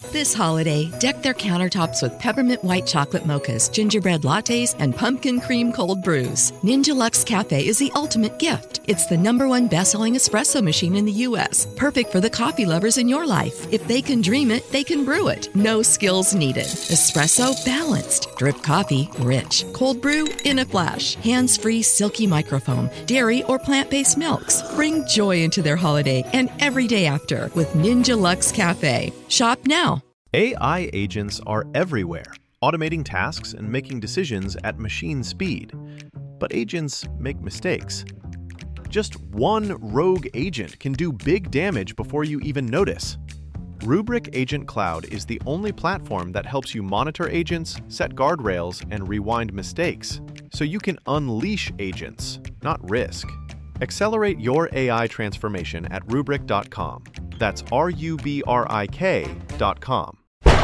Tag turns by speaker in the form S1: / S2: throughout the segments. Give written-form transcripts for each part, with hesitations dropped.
S1: This holiday, deck their countertops with peppermint white chocolate mochas, gingerbread lattes, and pumpkin cream cold brews. Ninja Luxe Cafe is the ultimate gift. It's the #1 best-selling espresso machine in the U.S., perfect for the coffee lovers in your life. If they can dream it, they can brew it. No skills needed. Espresso balanced. Drip coffee rich. Cold brew in a flash. Hands-free silky microfoam. Dairy or plant-based milks. Bring joy into their holiday and every day after with Ninja Luxe Cafe. Shop now.
S2: AI agents are everywhere, automating tasks and making decisions at machine speed. But agents make mistakes. Just one rogue agent can do big damage before you even notice. Rubrik Agent Cloud is the only platform that helps you monitor agents, set guardrails, and rewind mistakes, so you can unleash agents, not risk. Accelerate your AI transformation at Rubrik.com. That's RUBRIK.com.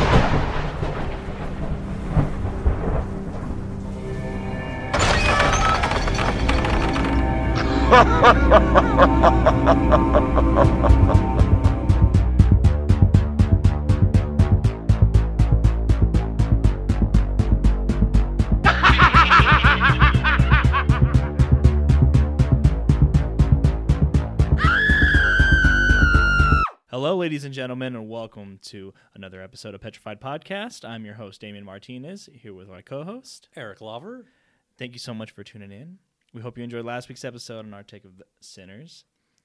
S3: Hello, ladies and gentlemen, and welcome to another episode of Petrified Podcast. I'm your host, Damian Martinez, here with my co-host,
S4: Eric Lover.
S3: Thank you so much for tuning in. We hope you enjoyed last week's episode on our take of the Sinners.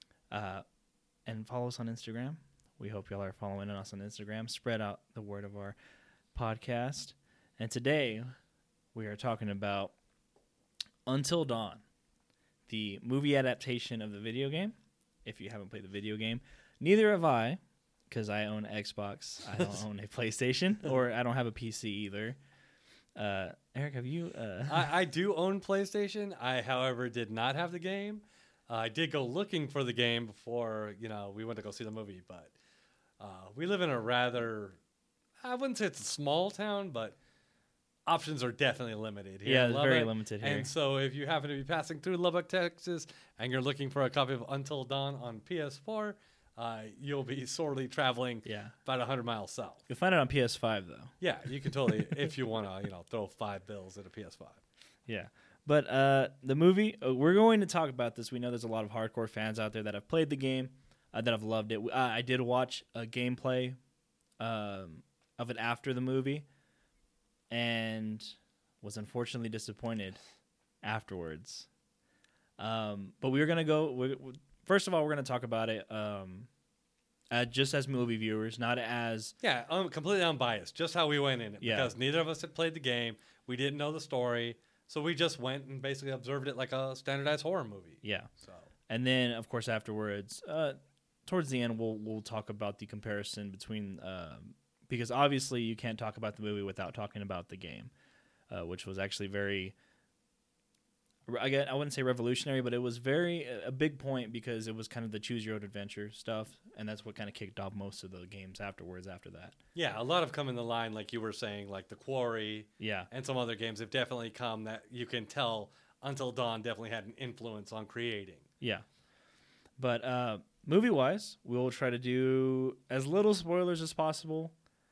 S3: And follow us on Instagram. We hope y'all are following us on Instagram. Spread out the word of our podcast. And today, we are talking about Until Dawn, the movie adaptation of the video game. If you haven't played the video game, neither have I, because I own Xbox. I don't own a PlayStation, or I don't have a PC either. Eric, have you?
S4: I do own PlayStation. I, however, did not have the game. I did go looking for the game before, we went to go see the movie. But we live in a rather, I wouldn't say it's a small town, but options are definitely limited here.
S3: Yeah, it's very limited here.
S4: And so if you happen to be passing through Lubbock, Texas, and you're looking for a copy of Until Dawn on PS4, you'll be sorely traveling about 100 miles south.
S3: You'll find it on PS5, though.
S4: Yeah, you can totally, if you want to, throw $5 at a PS5.
S3: Yeah. But the movie, we're going to talk about this. We know there's a lot of hardcore fans out there that have played the game, that have loved it. I did watch a gameplay of it after the movie and was unfortunately disappointed afterwards. But we were going to go... First of all, we're going to talk about it just as movie viewers, not as...
S4: Yeah, completely unbiased, just how we went in it. Yeah. Because neither of us had played the game. We didn't know the story. So we just went and basically observed it like a standardized horror movie.
S3: Yeah. And then, of course, afterwards, towards the end, we'll talk about the comparison between... because obviously you can't talk about the movie without talking about the game, which was actually very... I wouldn't say revolutionary, but it was a big point because it was kind of the choose your own adventure stuff, and that's what kind of kicked off most of the games after that.
S4: Yeah, a lot have come in the line, like you were saying, like The Quarry, and some other games have definitely come that you can tell Until Dawn definitely had an influence on creating.
S3: Yeah, but movie-wise, we'll try to do as little spoilers as possible.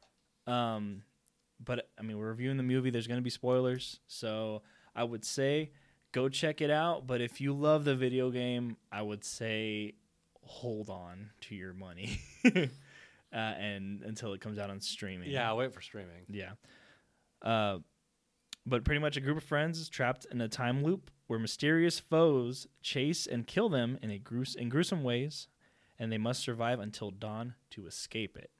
S3: But I mean, we're reviewing the movie. There's going to be spoilers, so I would say go check it out. But if you love the video game, I would say hold on to your money and until it comes out on streaming.
S4: Yeah, I'll wait for streaming.
S3: Yeah. But pretty much a group of friends is trapped in a time loop where mysterious foes chase and kill them in gruesome ways, and they must survive until dawn to escape it.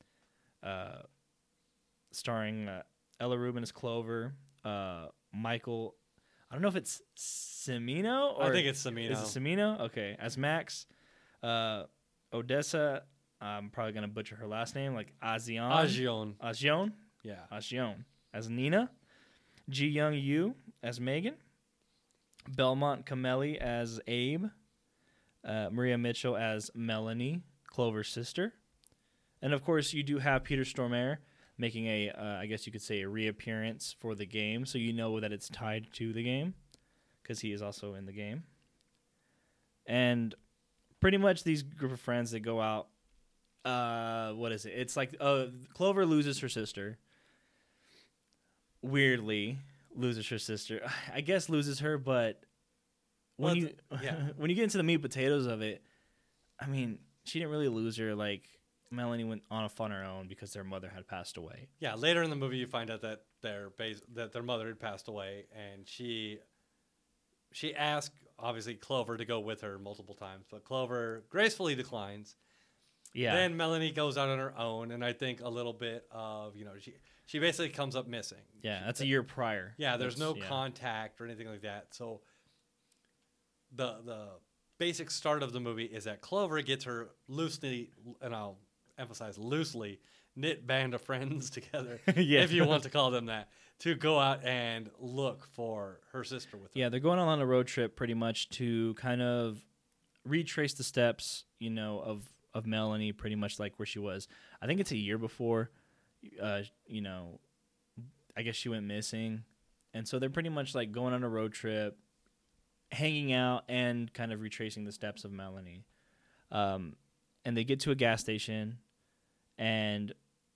S3: Starring Ella Rubin as Clover, Michael... I don't know if it's Cimino or...
S4: I think it's Cimino.
S3: Is it Cimino? Okay. As Max. Odessa, I'm probably going to butcher her last name, like Azion. Azion?
S4: Yeah.
S3: Azion. As Nina. Ji Young Yu as Megan. Belmont Camelli as Abe. Maria Mitchell as Melanie, Clover's sister. And, of course, you do have Peter Stormare making I guess you could say, a reappearance for the game, so you know that it's tied to the game, because he is also in the game. And pretty much these group of friends that go out what is it? It's like Clover loses her sister. Weirdly, loses her sister. I guess loses her, but when you when you get into the meat and potatoes of it, I mean, she didn't really lose her. Like Melanie went off on her own because their mother had passed away.
S4: Yeah, later in the movie, you find out that their mother had passed away, and she asked obviously Clover to go with her multiple times, but Clover gracefully declines.
S3: Yeah.
S4: Then Melanie goes out on her own, and I think a little bit of she basically comes up missing.
S3: Yeah, that's a year prior.
S4: Yeah, there's no contact or anything like that. So the basic start of the movie is that Clover gets her loosely, and I'll emphasize loosely, knit band of friends together, if you want to call them that, to go out and look for her sister with her.
S3: Yeah, they're going on a road trip pretty much to kind of retrace the steps, of Melanie, pretty much like where she was. I think it's a year before, I guess she went missing. And so they're pretty much like going on a road trip, hanging out, and kind of retracing the steps of Melanie. And they get to a gas station, and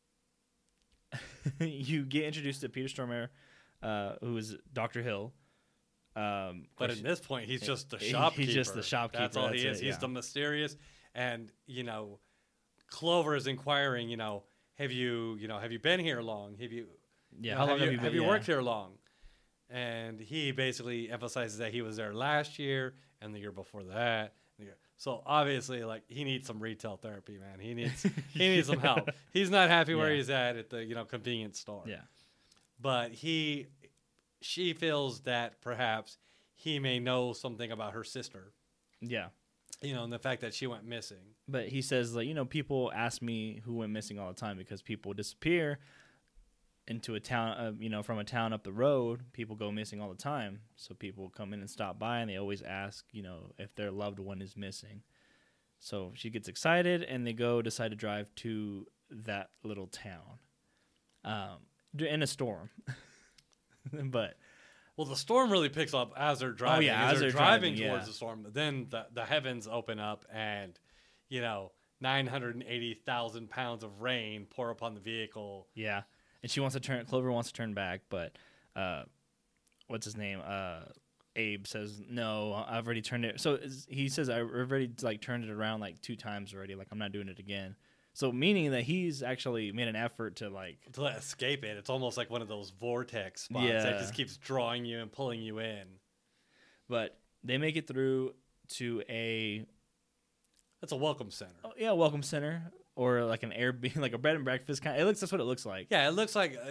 S3: you get introduced to Peter Stormare, who is Dr. Hill.
S4: But at this point, he's just the shopkeeper.
S3: He's just the shopkeeper.
S4: That's all he is. He's the mysterious. And, Clover is inquiring, have you been here long?
S3: How long
S4: have you worked here long? And he basically emphasizes that he was there last year and the year before that. So obviously, like, he needs some retail therapy, man. He needs some help. He's not happy where he's at the convenience store.
S3: Yeah.
S4: But she feels that perhaps he may know something about her sister.
S3: Yeah.
S4: And the fact that she went missing.
S3: But he says, like, people ask me who went missing all the time because people disappear into a town, from a town up the road. People go missing all the time. So people come in and stop by, and they always ask, if their loved one is missing. So she gets excited, and they decide to drive to that little town in a storm. But...
S4: Well, the storm really picks up as they're driving.
S3: Oh, yeah, as they're driving
S4: towards the storm. Then the heavens open up and, 980,000 pounds of rain pour upon the vehicle.
S3: Yeah. And Clover wants to turn back, but what's his name? Abe says, no, I've already turned it. So he says, I've already turned it around 2 times already. I'm not doing it again. So meaning that he's actually made an effort to
S4: escape it. It's almost like one of those vortex spots that just keeps drawing you and pulling you in.
S3: But they make it through to
S4: that's a welcome center.
S3: Oh, yeah, welcome center, or like an Airbnb, like a bed and breakfast kind. That's what it looks like.
S4: Yeah, it looks like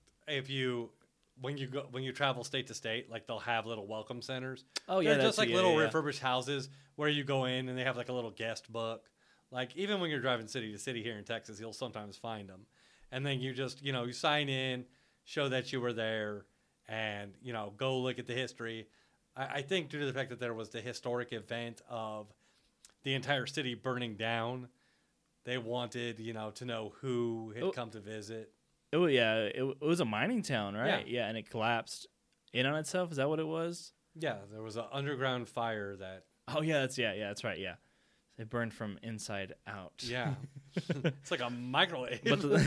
S4: when you travel state to state, like they'll have little welcome centers.
S3: Oh yeah,
S4: they're just like little refurbished houses where you go in and they have like a little guest book. Like, even when you're driving city to city here in Texas, you'll sometimes find them. And then you just, you sign in, show that you were there, and, go look at the history. I think due to the fact that there was the historic event of the entire city burning down, they wanted, to know who had come to visit.
S3: It was a mining town, right? Yeah, and it collapsed in on itself. Is that what it was?
S4: Yeah, there was an underground fire that...
S3: Oh, yeah, that's right, yeah. It burned from inside out.
S4: Yeah. It's like a microwave.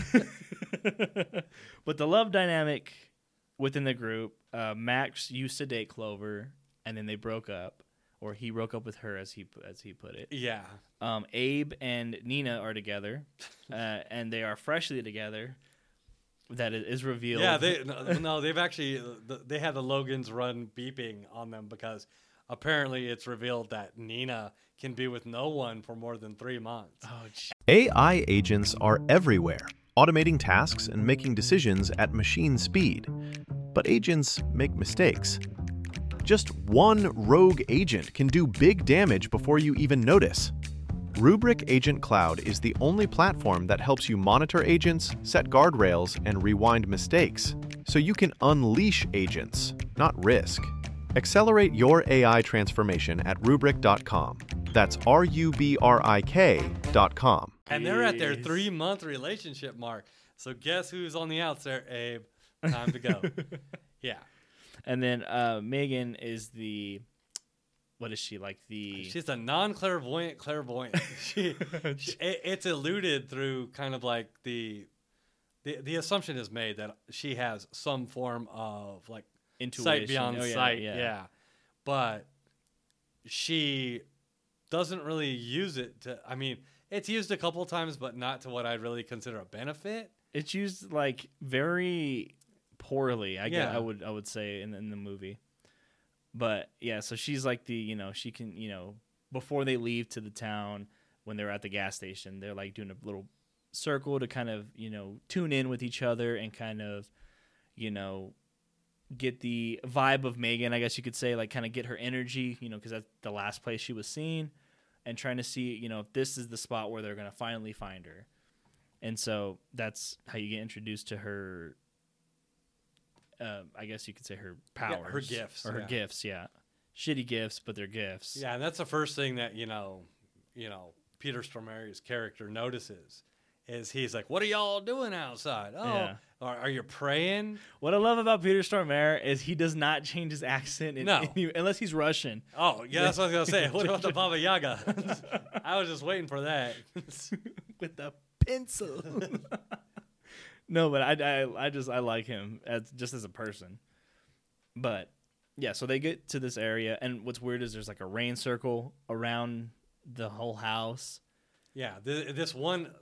S3: But the love dynamic within the group, Max used to date Clover, and then they broke up, or he broke up with her, as he put it.
S4: Yeah.
S3: Abe and Nina are together, and they are freshly together. That is revealed.
S4: Yeah, they've actually they had the Logan's Run beeping on them because apparently it's revealed that Nina can be with no one for more than 3 months.
S3: Oh, geez.
S2: AI agents are everywhere, automating tasks and making decisions at machine speed. But agents make mistakes. Just one rogue agent can do big damage before you even notice. Rubrik Agent Cloud is the only platform that helps you monitor agents, set guardrails, and rewind mistakes, so you can unleash agents, not risk. Accelerate your AI transformation at Rubrik.com. That's RUBRIK.com.
S4: And they're at their 3-month relationship mark. So guess who's on the outs there, Abe? Time to go. Yeah.
S3: And then Megan is the what is she like the?
S4: She's a non-clairvoyant clairvoyant. It's alluded through kind of like the assumption is made that she has some form of like
S3: Intuition.
S4: sight beyond sight.
S3: Yeah.
S4: Yeah, but she doesn't really use it to. I mean, it's used a couple times, but not to what I'd really consider a benefit.
S3: It's used like very poorly. I
S4: Yeah.
S3: would say in the movie. But yeah, so she's like she can before they leave to the town when they're at the gas station, they're like doing a little circle to kind of tune in with each other and kind of get the vibe of Megan, I guess you could say, like kind of get her energy, because that's the last place she was seen, and trying to see if this is the spot where they're gonna finally find her. And so that's how you get introduced to her. I guess you could say her powers,
S4: Yeah, her gifts,
S3: or her gifts. Yeah, shitty gifts, but they're gifts.
S4: Yeah, and that's the first thing that Peter Stormare's character notices is he's like, "What are y'all doing outside? Oh,
S3: Yeah.
S4: are you praying?"
S3: What I love about Peter Stormare is he does not change his accent unless he's Russian.
S4: Oh, yeah, that's what I was gonna say. What about the Baba Yaga? I was just waiting for that.
S3: With the pencil. No, but I like him as a person. But yeah, so they get to this area, and what's weird is there's like a rain circle around the whole house.
S4: Yeah, this one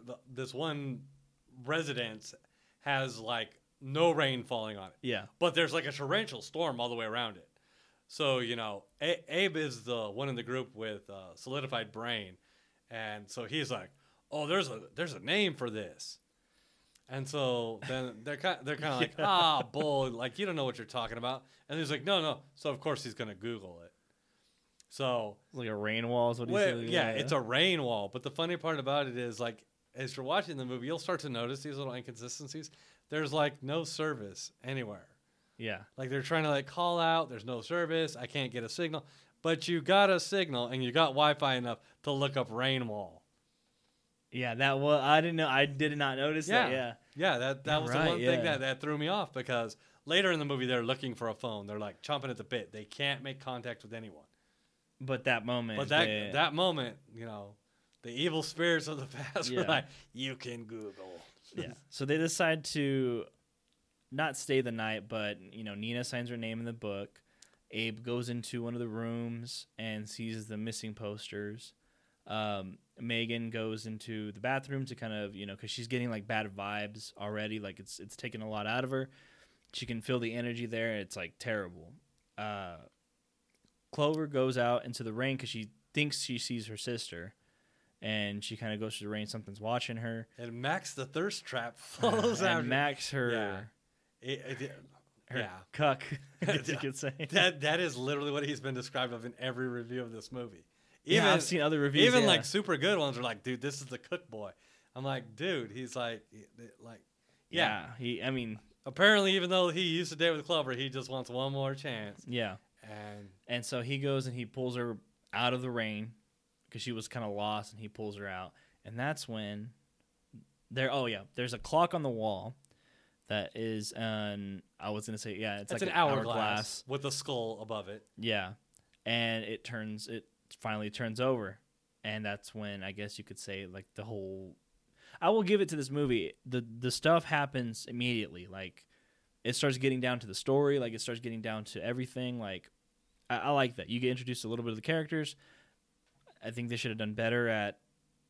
S4: residence has like no rain falling on it.
S3: Yeah,
S4: but there's like a torrential storm all the way around it. So Abe is the one in the group with solidified brain, and so he's like, "Oh, there's a name for this." And so then they're kind of like, bull, like you don't know what you're talking about. And he's like, no. So of course he's gonna Google it. So
S3: it's like a rain wall is what he said.
S4: Yeah, it's a rain wall. But the funny part about it is, like, as you're watching the movie, you'll start to notice these little inconsistencies. There's like no service anywhere.
S3: Yeah,
S4: like they're trying to like call out. There's no service. I can't get a signal. But you got a signal and you got Wi-Fi enough to look up rain wall.
S3: Yeah, that was I didn't know. I did not notice that. Yeah.
S4: Yeah, that was the one thing that threw me off, because later in the movie they're looking for a phone. They're like chomping at the bit. They can't make contact with anyone.
S3: But that moment.
S4: That moment, the evil spirits of the past were like, you can Google.
S3: Yeah. So they decide to not stay the night, but Nina signs her name in the book. Abe goes into one of the rooms and sees the missing posters. Megan goes into the bathroom to kind of, because she's getting like bad vibes already. Like it's taken a lot out of her. She can feel the energy there. It's like terrible. Clover goes out into the rain because she thinks she sees her sister, and she kind of goes through the rain. Something's watching her.
S4: And Max the thirst trap follows after.
S3: And Max her cuck, as you could say.
S4: That is literally what he's been described of in every review of this movie.
S3: I've seen other reviews.
S4: Even like super good ones are like, dude, this is the cook boy. I'm like, dude, he's like, yeah. Apparently, even though he used to date with Clover, he just wants one more chance.
S3: Yeah. And so he goes and he pulls her out of the rain because she was kind of lost, and he pulls her out. And that's when there's a clock on the wall that is it's like
S4: an hourglass with a skull above it.
S3: Yeah. And it finally turns over, and that's when I guess you could say like the whole. I will give it to this movie. The stuff happens immediately. Like it starts getting down to the story. Like it starts getting down to everything. Like I like that you get introduced a little bit of the characters. I think they should have done better at,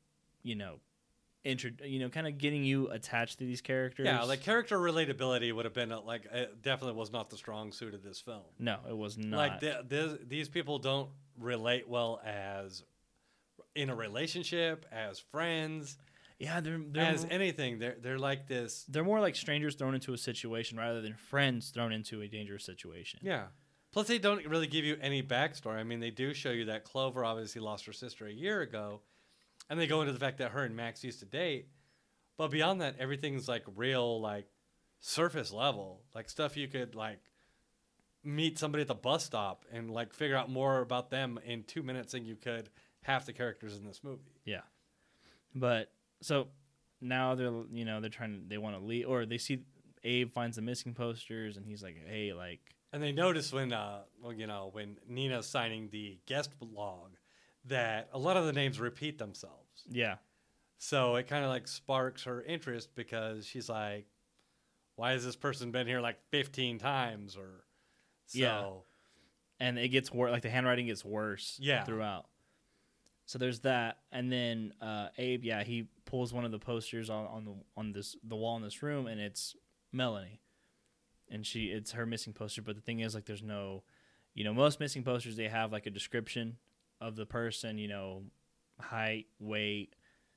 S3: kind of getting you attached to these characters.
S4: Yeah, like character relatability would have been definitely was not the strong suit of this film.
S3: No, it was not.
S4: Like these people don't relate well as in a relationship, as friends.
S3: Yeah, they're
S4: as anything. They're like this.
S3: They're more like strangers thrown into a situation rather than friends thrown into a dangerous situation.
S4: Yeah. Plus, they don't really give you any backstory. I mean, they do show you that Clover obviously lost her sister a year ago, and they go into the fact that her and Max used to date. But beyond that, everything's like real, like surface level, like stuff you could like meet somebody at the bus stop and like figure out more about them in 2 minutes than you could half the characters in this movie.
S3: Yeah. But so now they want to leave, or they see Abe finds the missing posters, and he's like, hey, like,
S4: And they notice when, when Nina's signing the guest log, that a lot of the names repeat themselves.
S3: Yeah.
S4: So it kind of like sparks her interest because she's like, why has this person been here like 15 times? Or so.
S3: Yeah. And it gets worse. Like the handwriting gets worse throughout. So there's that. And then Abe, he pulls one of the posters on the wall in this room, and it's Melanie. And it's her missing poster. But the thing is, like, there's no, most missing posters, they have like a description of the person, height, weight,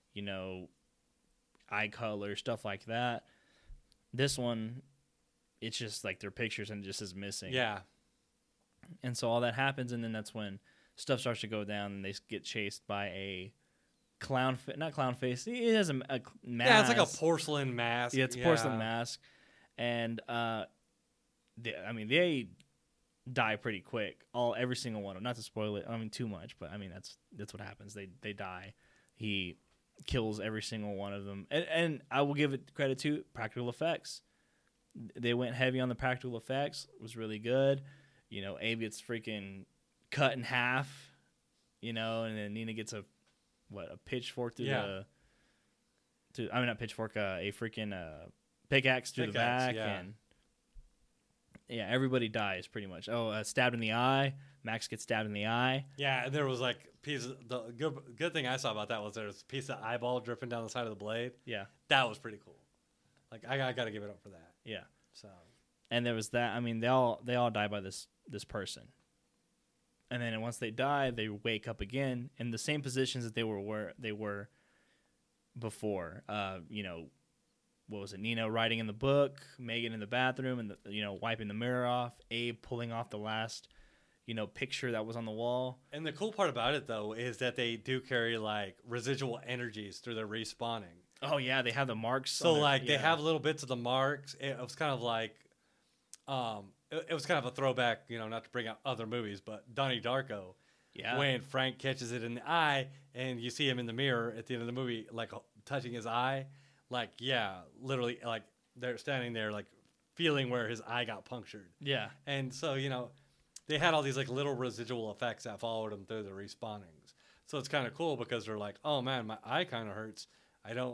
S3: eye color, stuff like that. This one, it's just like their pictures and it just is missing.
S4: Yeah.
S3: And so all that happens, and then that's when stuff starts to go down, and they get chased by a not clown face. It has a mask.
S4: Yeah, it's like a porcelain mask.
S3: Yeah, it's a porcelain mask. And, they die pretty quick. Every single one of them. Not to spoil it, too much, but that's what happens. They die. He kills every single one of them. And I will give it credit to practical effects. They went heavy on the practical effects. It was really good. Abe gets freaking cut in half, and then Nina gets a pitchfork through not pitchfork, a freaking pickaxe through the back, and everybody dies pretty much. Stabbed in the eye. Max gets stabbed in the eye.
S4: Yeah, and there was like pieces. The good thing I saw about that was there was a piece of eyeball dripping down the side of the blade. Yeah, that was pretty cool. Like I got to give it up for that.
S3: Yeah.
S4: So.
S3: And there was that. They all die by this person. And then once they die, they wake up again in the same positions that they were before. What was it? Nina writing in the book, Megan in the bathroom, and wiping the mirror off. Abe pulling off the last, picture that was on the wall.
S4: And the cool part about it though is that they do carry like residual energies through their respawning.
S3: Oh yeah, they have the marks.
S4: So they have little bits of the marks. It was kind of like, it was kind of a throwback, not to bring out other movies, but Donnie Darko. Yeah. When Frank catches it in the eye, and you see him in the mirror at the end of the movie, like touching his eye, literally, like they're standing there, like feeling where his eye got punctured. Yeah. And so they had all these like little residual effects that followed them through the respawnings. So it's kind of cool because they're like, oh man, my eye kind of hurts. I don't,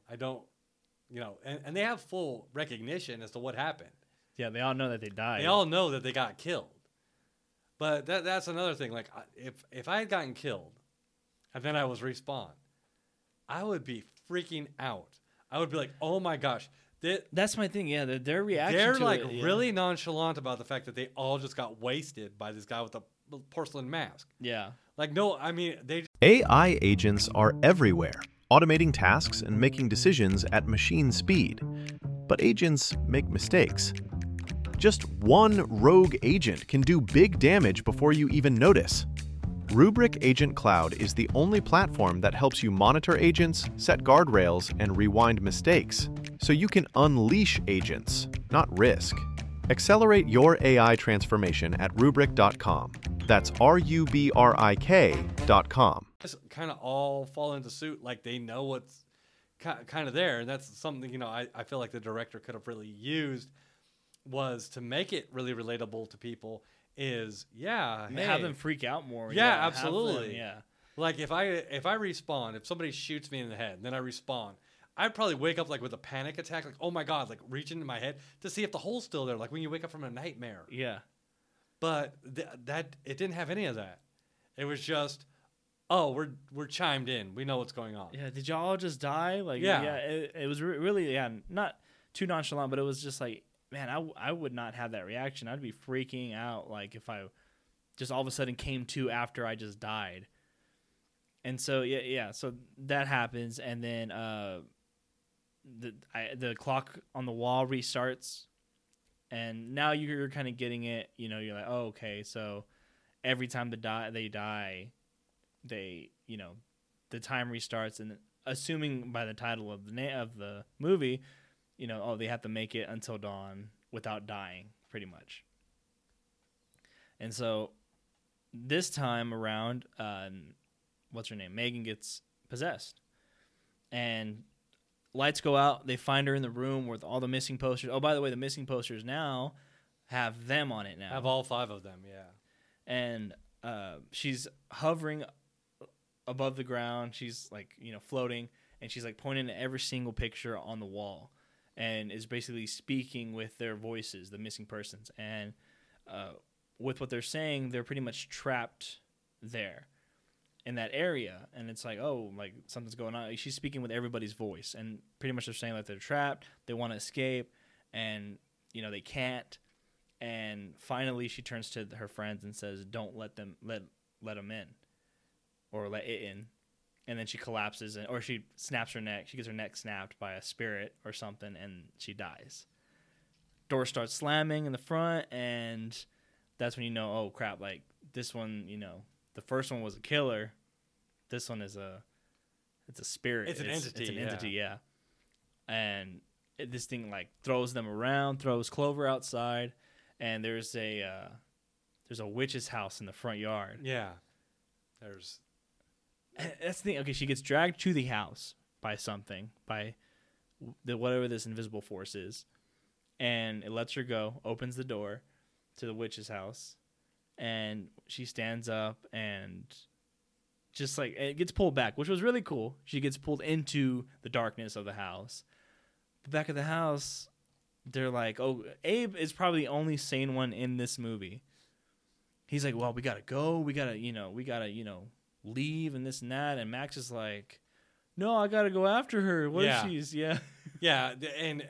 S4: and they have full recognition as to what happened.
S3: Yeah, they all know that they died.
S4: They all know that they got killed. But that's another thing. Like, if I had gotten killed and then I was respawned, I would be freaking out. I would be like, oh my gosh.
S3: That's my thing, yeah. Their reaction
S4: They're
S3: to
S4: like
S3: it,
S4: really nonchalant about the fact that they all just got wasted by this guy with a porcelain mask. Yeah. Like, no, they...
S2: AI agents are everywhere, automating tasks and making decisions at machine speed. But agents make mistakes. Just one rogue agent can do big damage before you even notice. Rubrik Agent Cloud is the only platform that helps you monitor agents, set guardrails, and rewind mistakes, so you can unleash agents, not risk. Accelerate your AI transformation at Rubrik.com. That's RUBRIK.com.
S4: Just kind of all fall into suit, like they know what's kind of there, and that's something I feel like the director could have really used, was to make it really relatable to people. Is
S3: have them freak out more.
S4: Yeah, absolutely. Like if I respawn, if somebody shoots me in the head and then I respawn, I'd probably wake up like with a panic attack, like, oh my god, like reach into my head to see if the hole's still there, like when you wake up from a nightmare. Yeah. But that it didn't have any of that. It was just, oh, we're chimed in. We know what's going on.
S3: Yeah. Did y'all just die? Like, it was really, not too nonchalant, but it was just like, man, I would not have that reaction. I'd be freaking out, like if I just all of a sudden came to after I just died. And so so that happens, and then the clock on the wall restarts, and now you're kind of getting it. You're like, oh, okay, so every time they die, the time restarts, and assuming by the title of the movie, they have to make it until dawn without dying, pretty much. And so this time around, what's her name? Megan gets possessed. And lights go out. They find her in the room with all the missing posters. Oh, by the way, the missing posters now have them on it now.
S4: Have all 5 of them, yeah.
S3: And she's hovering above the ground. She's like, floating, and she's like pointing at every single picture on the wall, and is basically speaking with their voices, the missing persons. And with what they're saying, they're pretty much trapped there in that area. And it's like, oh, like something's going on. She's speaking with everybody's voice, and pretty much they're saying that they're trapped. They want to escape, and they can't. And finally, she turns to her friends and says, "Don't let them in, or let it in." And then she collapses, or she snaps her neck. She gets her neck snapped by a spirit or something, and she dies. Door starts slamming in the front, and that's when oh crap! Like this one, the first one was a killer. This one is it's a spirit.
S4: It's an entity.
S3: It's an entity, yeah. And this thing like throws them around, throws Clover outside. And there's a witch's house in the front yard.
S4: Yeah.
S3: That's the thing. Okay, she gets dragged to the house by something, by whatever this invisible force is. And it lets her go, opens the door to the witch's house. And she stands up and just like, it gets pulled back, which was really cool. She gets pulled into the darkness of the house. The back of the house, they're like, oh, Abe is probably the only sane one in this movie. He's like, well, we gotta go. We gotta leave and this and that. And Max is like, no, I gotta go after her. What if she's,
S4: Yeah, and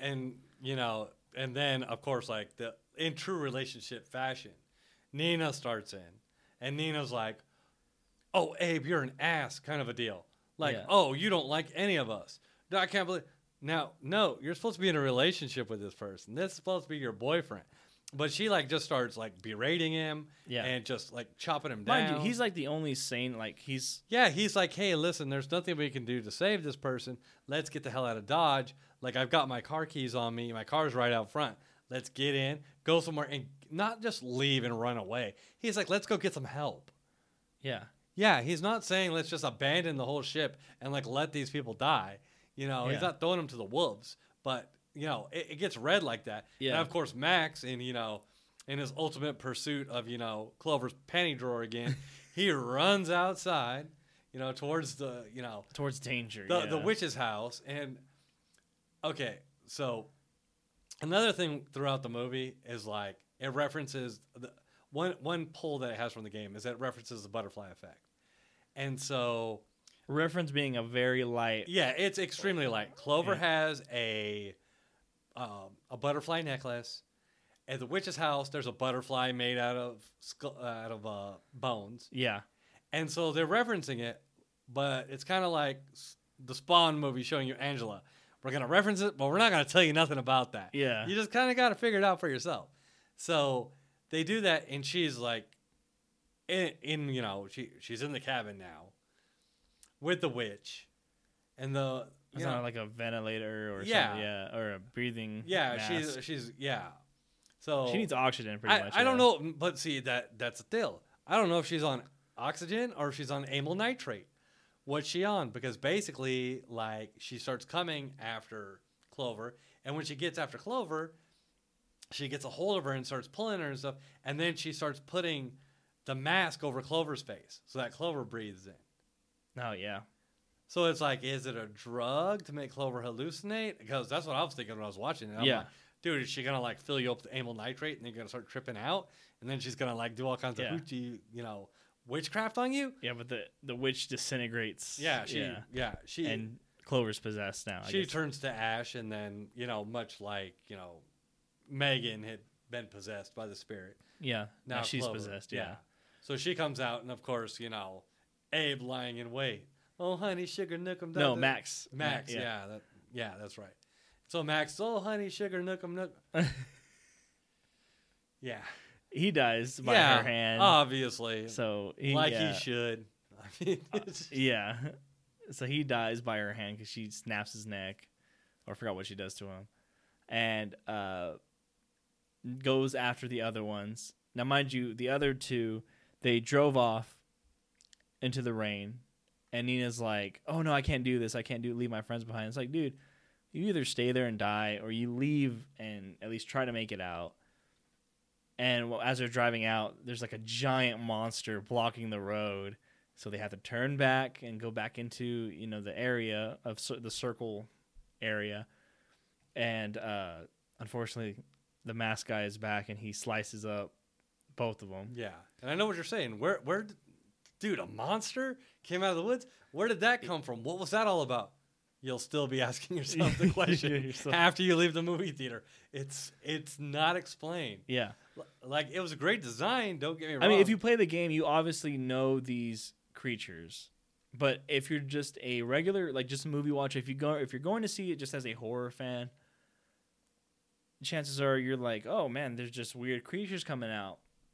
S4: and then, of course, like in true relationship fashion, Nina starts in. And Nina's like, oh, Abe, you're an ass kind of a deal. Like, oh, you don't like any of us. No, I can't believe... Now, no, you're supposed to be in a relationship with this person. This is supposed to be your boyfriend. But she, like, just starts, like, berating him and just, like, chopping him down.
S3: Mind you, he's, like, the only sane, like, he's...
S4: Yeah, he's like, hey, listen, there's nothing we can do to save this person. Let's get the hell out of Dodge. Like, I've got my car keys on me. My car's right out front. Let's get in, go somewhere, and not just leave and run away. He's like, let's go get some help.
S3: Yeah.
S4: Yeah, he's not saying let's just abandon the whole ship and, like, let these people die. He's not throwing them to the wolves, but, it gets read like that. Yeah. And, of course, Max, in his ultimate pursuit of, Clover's panty drawer again, he runs outside, towards the,
S3: towards danger,
S4: the witch's house. And, okay, so another thing throughout the movie is, like, it references, one pull that it has from the game is that it references the butterfly effect. And so...
S3: Reference being a very light.
S4: Yeah, it's extremely light. Clover has a butterfly necklace. At the witch's house, there's a butterfly made out of bones.
S3: Yeah,
S4: and so they're referencing it, but it's kind of like the Spawn movie showing you Angela. We're gonna reference it, but we're not gonna tell you nothing about that.
S3: Yeah,
S4: you just kind of got to figure it out for yourself. So they do that, and she's like, she's in the cabin now. With the witch, and
S3: it's not like a ventilator or something, or a breathing.
S4: Yeah,
S3: mask.
S4: she's So
S3: she needs oxygen pretty much.
S4: I don't know, but see that's the deal. I don't know if she's on oxygen or if she's on amyl nitrate. What's she on? Because basically, like, she starts coming after Clover, and when she gets after Clover, she gets a hold of her and starts pulling her and stuff, and then she starts putting the mask over Clover's face so that Clover breathes in.
S3: Oh, yeah.
S4: So it's like, is it a drug to make Clover hallucinate? Because that's what I was thinking when I was watching it. I'm like, dude, is she going to, like, fill you up with amyl nitrate and then you're going to start tripping out? And then she's going to, like, do all kinds of hoochie, witchcraft on you?
S3: Yeah, but the witch disintegrates.
S4: Yeah, she
S3: and Clover's possessed now.
S4: She turns to ash, and then, much like, Megan had been possessed by the spirit.
S3: Yeah, now she's
S4: Clover,
S3: possessed, yeah.
S4: So she comes out, and, of course, Abe lying in wait. Oh, honey, sugar, nook 'em.
S3: No, Max.
S4: Max, yeah, that's right. So Max, oh, honey, sugar, nook 'em, nook. Yeah.
S3: He dies by her hand.
S4: Obviously.
S3: So
S4: he should. I mean,
S3: yeah. So he dies by her hand because she snaps his neck. Or I forgot what she does to him. And goes after the other ones. Now, mind you, the other two, they drove off into the rain, and Nina's like, oh no, I can't do this. I can't leave my friends behind. It's like, dude, you either stay there and die, or you leave and at least try to make it out. And as they're driving out, there's like a giant monster blocking the road. So they have to turn back and go back into, you know, the area of the circle area. And unfortunately, the masked guy is back and he slices up both of them.
S4: Yeah. And I know what you're saying. Dude, a monster came out of the woods? Where did that come from? What was that all about? You'll still be asking yourself the question after you leave the movie theater. It's not explained.
S3: Yeah.
S4: Like, it was a great design, don't get me wrong.
S3: I mean, if you play the game, you obviously know these creatures. But if you're just a regular, like just a movie watcher, if you're going to see it just as a horror fan, chances are you're like, oh man, there's just weird creatures coming out.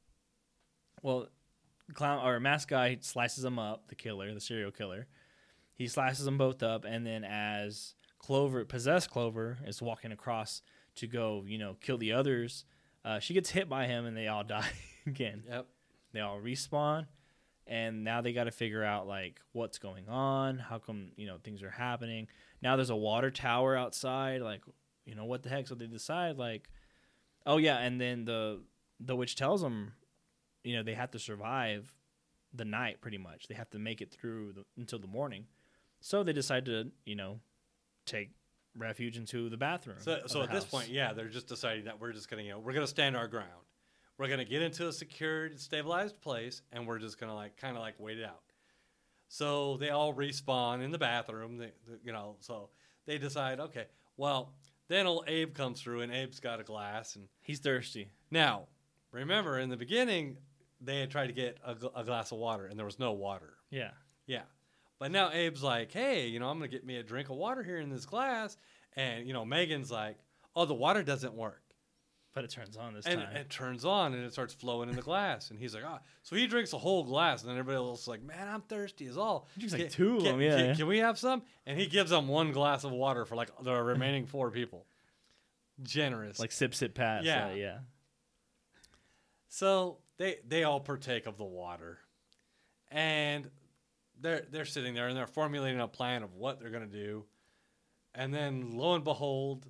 S3: Well, masked guy slices them up, the serial killer. He slices them both up, and then as possessed Clover is walking across to go, you know, kill the others, she gets hit by him, and they all die again.
S4: Yep.
S3: They all respawn, and now they got to figure out, like, what's going on, how come, you know, things are happening. Now there's a water tower outside, like, you know, what the heck? So they decide, like, oh, yeah, and then the witch tells them, you know, they have to survive the night, pretty much. They have to make it through until the morning. So they decide to, you know, take refuge into the bathroom.
S4: So at this point, yeah, they're just deciding that we're just going to, you know, we're going to stand our ground. We're going to get into a secured, stabilized place, and we're just going to, kind of wait it out. So they all respawn in the bathroom, you know, so they decide, okay, well, then old Abe comes through, and Abe's got a glass. And
S3: he's thirsty.
S4: Now, remember, in the beginning, they had tried to get a glass of water, and there was no water.
S3: Yeah.
S4: Yeah. But now Abe's like, hey, you know, I'm going to get me a drink of water here in this glass. And, you know, Megan's like, oh, the water doesn't work.
S3: But it turns on this time.
S4: And it turns on, and it starts flowing in the glass. And he's like, ah. So he drinks a whole glass, and then everybody else is like, man, I'm thirsty as all.
S3: He drinks like two of them, yeah.
S4: Can we have some? And he gives them one glass of water for, the remaining 4 people. Generous.
S3: Like sip, pass.
S4: Yeah.
S3: Yeah.
S4: So they all partake of the water. And they're sitting there, and they're formulating a plan of what they're going to do. And then, lo and behold,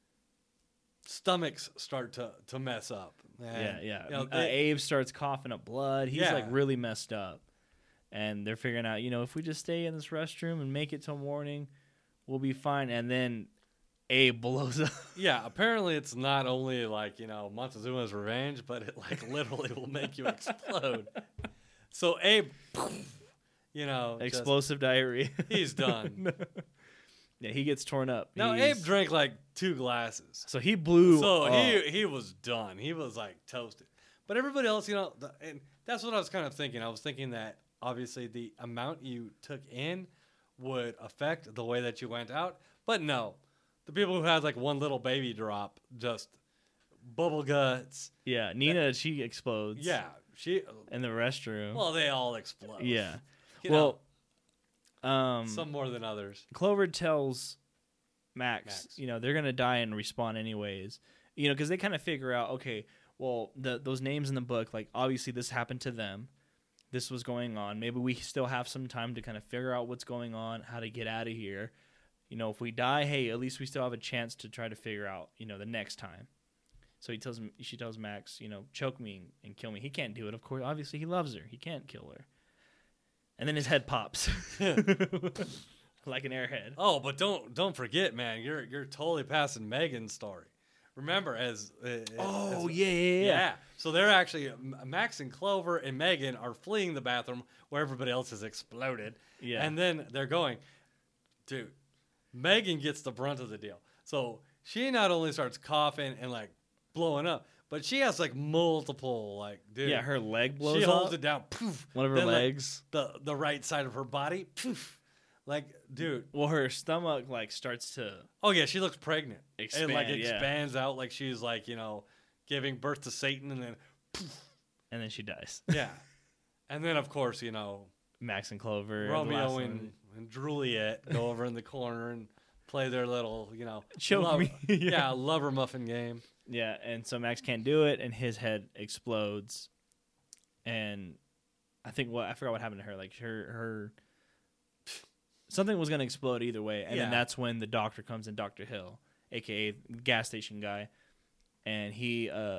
S4: stomachs start to mess up. And,
S3: yeah.
S4: You know,
S3: Abe starts coughing up blood. He's really messed up. And they're figuring out, you know, if we just stay in this restroom and make it till morning, we'll be fine. And then Abe blows up.
S4: Yeah, apparently it's not only you know, Montezuma's revenge, but it literally will make you explode. So Abe, you know,
S3: explosive diarrhea.
S4: He's done.
S3: Yeah, he gets torn up.
S4: No, Abe drank 2 glasses.
S3: So he blew
S4: So
S3: up.
S4: he was done. He was toasted. But everybody else, you know, and that's what I was kind of thinking. I was thinking that obviously the amount you took in would affect the way that you went out. But no, the people who had one little baby drop, just bubble guts.
S3: Yeah, Nina, she explodes.
S4: Yeah, she
S3: in the restroom.
S4: Well, they all explode.
S3: Yeah.
S4: You know,
S3: some
S4: more than others.
S3: Clover tells Max, you know, they're gonna die and respawn anyways. You know, because they kind of figure out, okay, well, those names in the book, obviously this happened to them. This was going on. Maybe we still have some time to kind of figure out what's going on, how to get out of here. You know, if we die, hey, at least we still have a chance to try to figure out, you know, the next time. So she tells Max, you know, choke me and kill me. He can't do it, of course. Obviously, he loves her. He can't kill her. And then his head pops, like an airhead.
S4: Oh, but don't forget, man, you're totally passing Megan's story. Remember, yeah. So they're actually Max and Clover and Megan are fleeing the bathroom where everybody else has exploded.
S3: Yeah,
S4: and then they're going, dude. Megan gets the brunt of the deal. So she not only starts coughing and blowing up, but she has multiple dude.
S3: Yeah, her leg blows up.
S4: She holds it down. Poof.
S3: One of her legs.
S4: The right side of her body. Poof. Dude.
S3: Well, her stomach starts to.
S4: Oh yeah, she looks pregnant.
S3: Expand,
S4: it expands out like she's you know, giving birth to Satan, and then. Poof.
S3: And then she dies.
S4: Yeah, and then of course you know.
S3: Max and Clover,
S4: Romeo and Juliet go over in the corner and play their little, you know, lover muffin game.
S3: Yeah, and so Max can't do it, and his head explodes, and I forgot what happened to her. Her something was gonna explode either way, and then that's when the doctor comes in, Dr. Hill, aka gas station guy, and he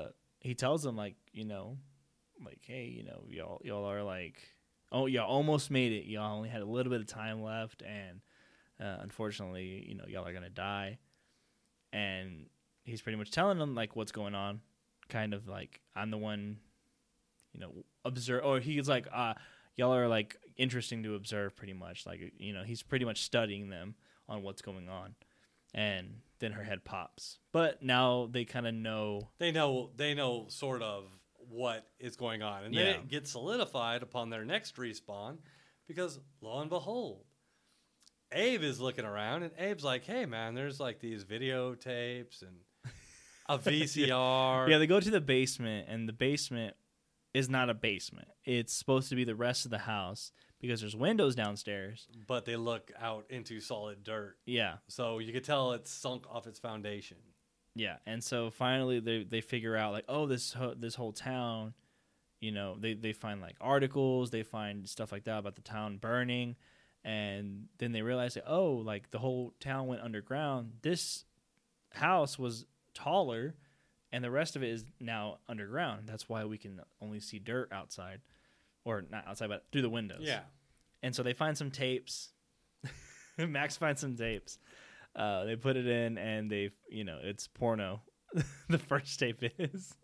S3: he tells them like, like, hey, y'all are like, oh, y'all almost made it. Y'all only had a little bit of time left, and unfortunately, y'all are gonna die. And he's pretty much telling them like what's going on, kind of like I'm the one, observe. Or he's like, y'all are like interesting to observe, pretty much. Like, he's pretty much studying them on what's going on. And then her head pops. But now they kind of know.
S4: They know sort of what is going on. And then it gets solidified upon their next respawn because, lo and behold, Abe is looking around and Abe's like, hey, man, there's like these videotapes and a VCR.
S3: Yeah, they go to the basement, and the basement is not a basement. It's supposed to be the rest of the house because there's windows downstairs. But
S4: they look out into solid dirt.
S3: Yeah.
S4: So you could tell it's sunk off its foundation.
S3: Yeah, and so finally they figure out like, oh, this whole town, they find like articles, they find stuff like that about the town burning, and then they realize that, oh, like the whole town went underground. This house was taller, and the rest of it is now underground. That's why we can only see dirt outside, or not outside, but through the windows.
S4: Yeah,
S3: and so they find some tapes. Max finds some tapes. They put it in, and it's porno. The first tape is.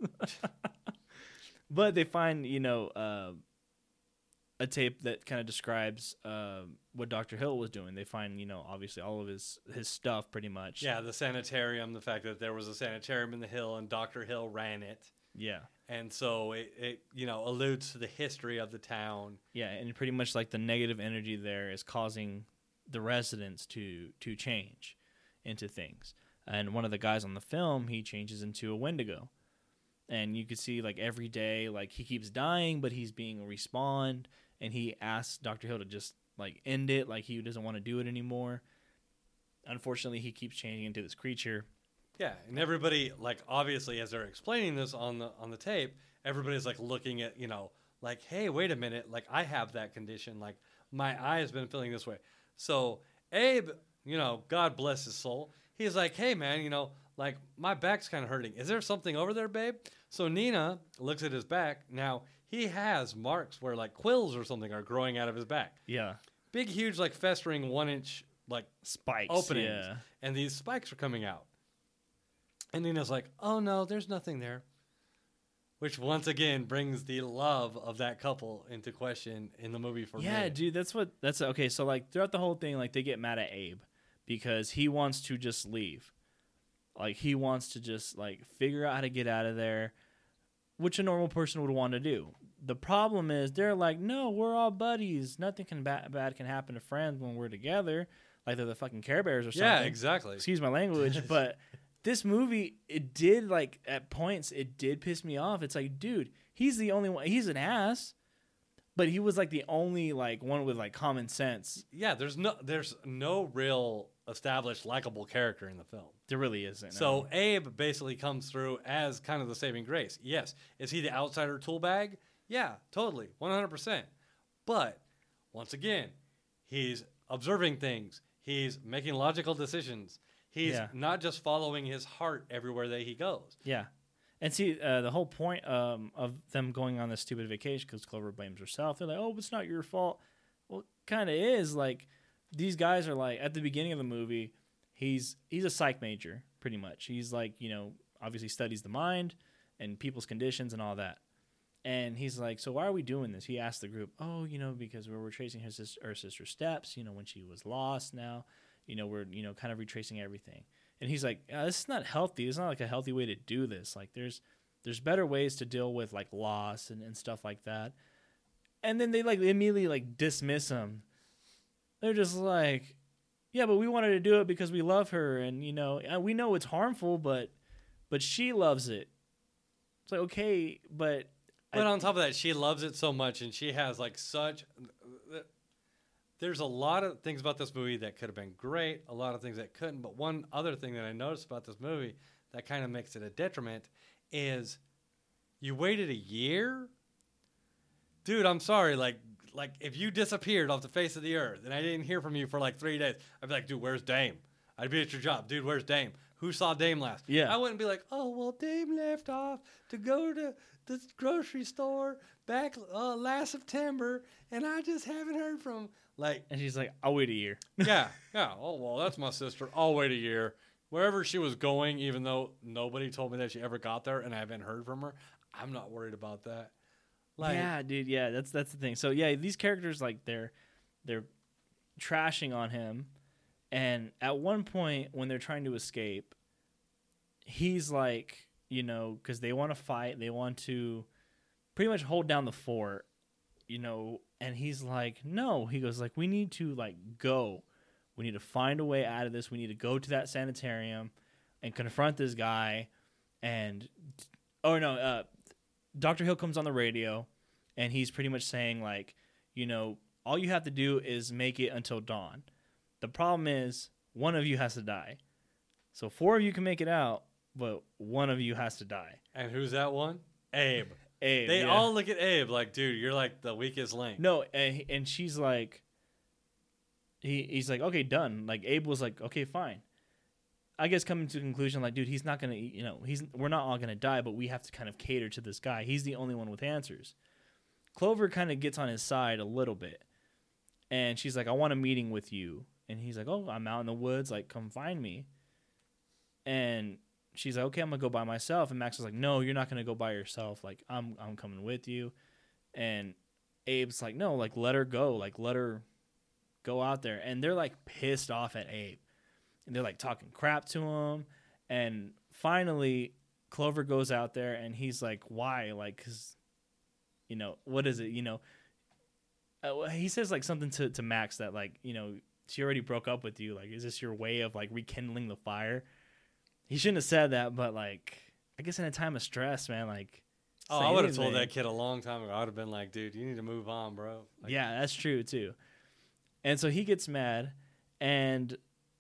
S3: But they find, a tape that kind of describes what Dr. Hill was doing. They find, obviously all of his stuff pretty much.
S4: Yeah, the sanitarium, the fact that there was a sanitarium in the hill and Dr. Hill ran it.
S3: Yeah.
S4: And so it alludes to the history of the town.
S3: Yeah, and pretty much like the negative energy there is causing the residents to change into things. And one of the guys on the film, he changes into a Wendigo. And you could see like every day, like he keeps dying, but he's being respawned. And he asks Dr. Hill to just like end it, like he doesn't want to do it anymore. Unfortunately, he keeps changing into this creature.
S4: Yeah, and everybody, like, obviously as they're explaining this on the tape, everybody's like looking at, like, hey, wait a minute, like I have that condition, like my eye has been feeling this way. So Abe, God bless his soul, he's like, hey man, like my back's kind of hurting. Is there something over there, babe? So Nina looks at his back. Now he has marks where like quills or something are growing out of his back.
S3: Yeah.
S4: Big, huge, like festering 1-inch like
S3: spikes
S4: openings.
S3: Yeah.
S4: And these spikes are coming out. And Nina's like, oh no, there's nothing there. Which once again brings the love of that couple into question in the movie for me.
S3: Yeah, dude, that's okay. So like throughout the whole thing, like they get mad at Abe because he wants to just leave. Like he wants to just like figure out how to get out of there, which a normal person would want to do. The problem is they're like, no, we're all buddies. Nothing bad can happen to friends when we're together. Like they're the fucking Care Bears or something.
S4: Yeah, exactly.
S3: Excuse my language, but this movie, it did like at points, it did piss me off. It's like, dude, he's the only one. He's an ass, but he was like the only like one with like common sense.
S4: Yeah, there's no real established likable character in the film.
S3: There really isn't.
S4: So Abe basically comes through as kind of the saving grace. Yes, is he the outsider tool bag? Yeah, totally, 100%. But once again, he's observing things. He's making logical decisions. He's not just following his heart everywhere that he goes.
S3: Yeah. And see, the whole point of them going on this stupid vacation, because Clover blames herself, they're like, oh, it's not your fault. Well, it kind of is. Like, these guys are like, at the beginning of the movie, he's a psych major, pretty much. He's like, obviously studies the mind and people's conditions and all that. And he's like, so why are we doing this? He asked the group, oh, because we were tracing her sister's steps, when she was lost now. We're, kind of retracing everything. And he's like, this is not healthy. It's not like a healthy way to do this. Like there's better ways to deal with like loss and stuff like that. And then they like immediately like dismiss him. They're just like, yeah, but we wanted to do it because we love her. And, we know it's harmful, but she loves it. It's like, okay, but
S4: on top of that, she loves it so much. And she has like there's a lot of things about this movie that could have been great, a lot of things that couldn't. But one other thing that I noticed about this movie that kind of makes it a detriment is you waited a year? Dude, I'm sorry. Like if you disappeared off the face of the earth and I didn't hear from you for like 3 days, I'd be like, dude, where's Dame? I'd be at your job. Dude, where's Dame? who saw Dame last.
S3: Yeah.
S4: I wouldn't be like, oh, well, Dame left off to go to the grocery store back last September, and I just haven't heard from him. Like,
S3: And she's like, I'll wait a year.
S4: yeah. Oh, well, that's my sister. I'll wait a year. Wherever she was going, even though nobody told me that she ever got there and I haven't heard from her, I'm not worried about that. Like,
S3: yeah, dude. Yeah, that's the thing. So yeah, these characters like they're trashing on him, and at one point when they're trying to escape, he's like, because they want to fight, they want to pretty much hold down the fort, and he's like, no. He goes like, we need to like go. We need to find a way out of this. We need to go to that sanitarium and confront this guy. And Dr. Hill comes on the radio, and he's pretty much saying like, all you have to do is make it until dawn. The problem is one of you has to die. So 4 of you can make it out, but one of you has to die.
S4: and who's that one? Abe.
S3: Abe.
S4: They
S3: yeah.
S4: all look at Abe like, dude, you're like the weakest link.
S3: No, and she's like, he's like, okay, done. Like Abe was like, okay, fine. I guess coming to the conclusion, like, dude, he's not gonna, we're not all gonna die, but we have to kind of cater to this guy. He's the only one with answers. Clover kind of gets on his side a little bit, and she's like, I want a meeting with you. And he's like, oh, I'm out in the woods, like, come find me. And she's like, okay, I'm gonna go by myself. And Max was like, no, you're not gonna go by yourself. Like, I'm coming with you. And Abe's like, no, like, let her go. Like, let her go out there. And they're like pissed off at Abe. And they're like talking crap to him. And finally, Clover goes out there and he's like, why? Like, because, what is it? He says like something to Max that like, she already broke up with you. Like, is this your way of like rekindling the fire? He shouldn't have said that, but like, I guess in a time of stress, man, like.
S4: Oh,
S3: say
S4: I would have told
S3: anything.
S4: that kid a long time ago. I would have been like, dude, you need to move on, bro. Like,
S3: Yeah, that's true too. And so he gets mad, and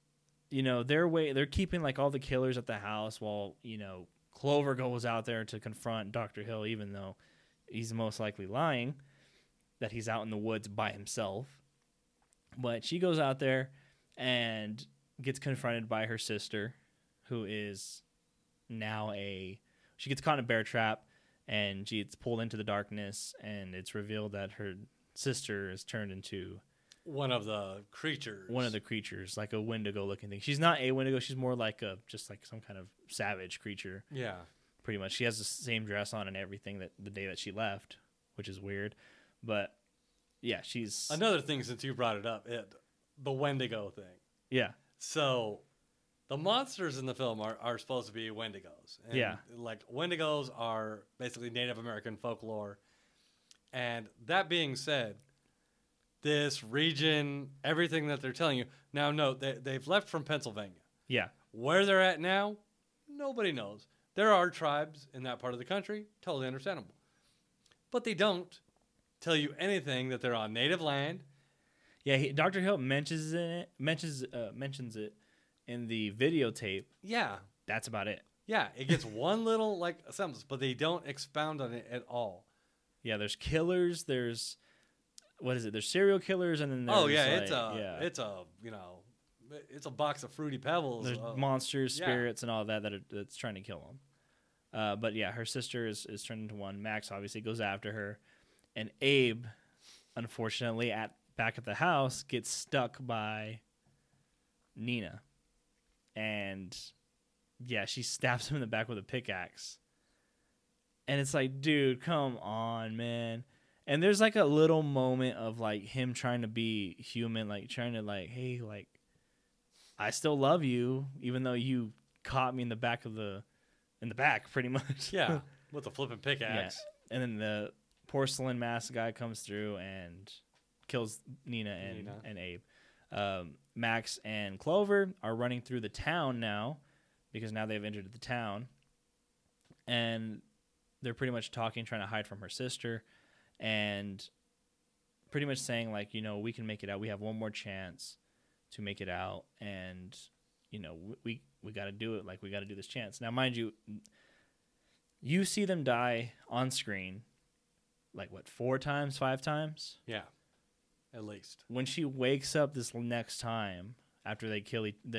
S3: they're keeping like all the killers at the house while Clover goes out there to confront Dr. Hill, even though he's most likely lying that he's out in the woods by himself. But she goes out there and gets confronted by her sister, who is now she gets caught in a bear trap, and she gets pulled into the darkness, and it's revealed that her sister is turned into
S4: one of the creatures,
S3: like a Wendigo looking thing. She's not a Wendigo. She's more like just like some kind of savage creature.
S4: Yeah.
S3: Pretty much. She has the same dress on and everything that the day that she left, which is weird. But yeah, she's
S4: Another thing, since you brought it up, the Wendigo thing.
S3: yeah.
S4: So the monsters in the film are supposed to be Wendigos. And
S3: Yeah.
S4: Like, Wendigos are basically Native American folklore. And that being said, this region, everything that they're telling you. Now, no, they've left from Pennsylvania.
S3: Yeah.
S4: Where they're at now, nobody knows. There are tribes in that part of the country, totally understandable. But they don't tell you anything that they're on native land.
S3: Yeah, Dr. Hill mentions it in the videotape.
S4: Yeah.
S3: That's about it.
S4: Yeah, it gets one little, like, semblance, but they don't expound on it at all.
S3: Yeah, there's killers, there's what is it? There's serial killers, and then there's
S4: it's a box of Fruity Pebbles.
S3: There's monsters,
S4: yeah.
S3: spirits, and all that's trying to kill them. But yeah, her sister is turned into one. Max obviously goes after her, and Abe, unfortunately, back at the house, gets stuck by Nina, and yeah, she stabs him in the back with a pickaxe. And it's like, dude, come on, man. And there's like a little moment of like him trying to be human, like trying to like, hey, like, I still love you, even though you caught me in the back, pretty much.
S4: Yeah, with a flipping pickaxe.
S3: Yeah. And then the porcelain mask guy comes through and kills Nina and Abe. Max and Clover are running through the town now, because now they've entered the town. And they're pretty much talking, trying to hide from her sister, and pretty much saying, like, we can make it out. We have one more chance to make it out, and, we got to do it. Like, we got to do this chance. Now, mind you, you see them die on screen, like, 4 times, 5 times?
S4: Yeah, at least.
S3: When she wakes up this next time, after they kill they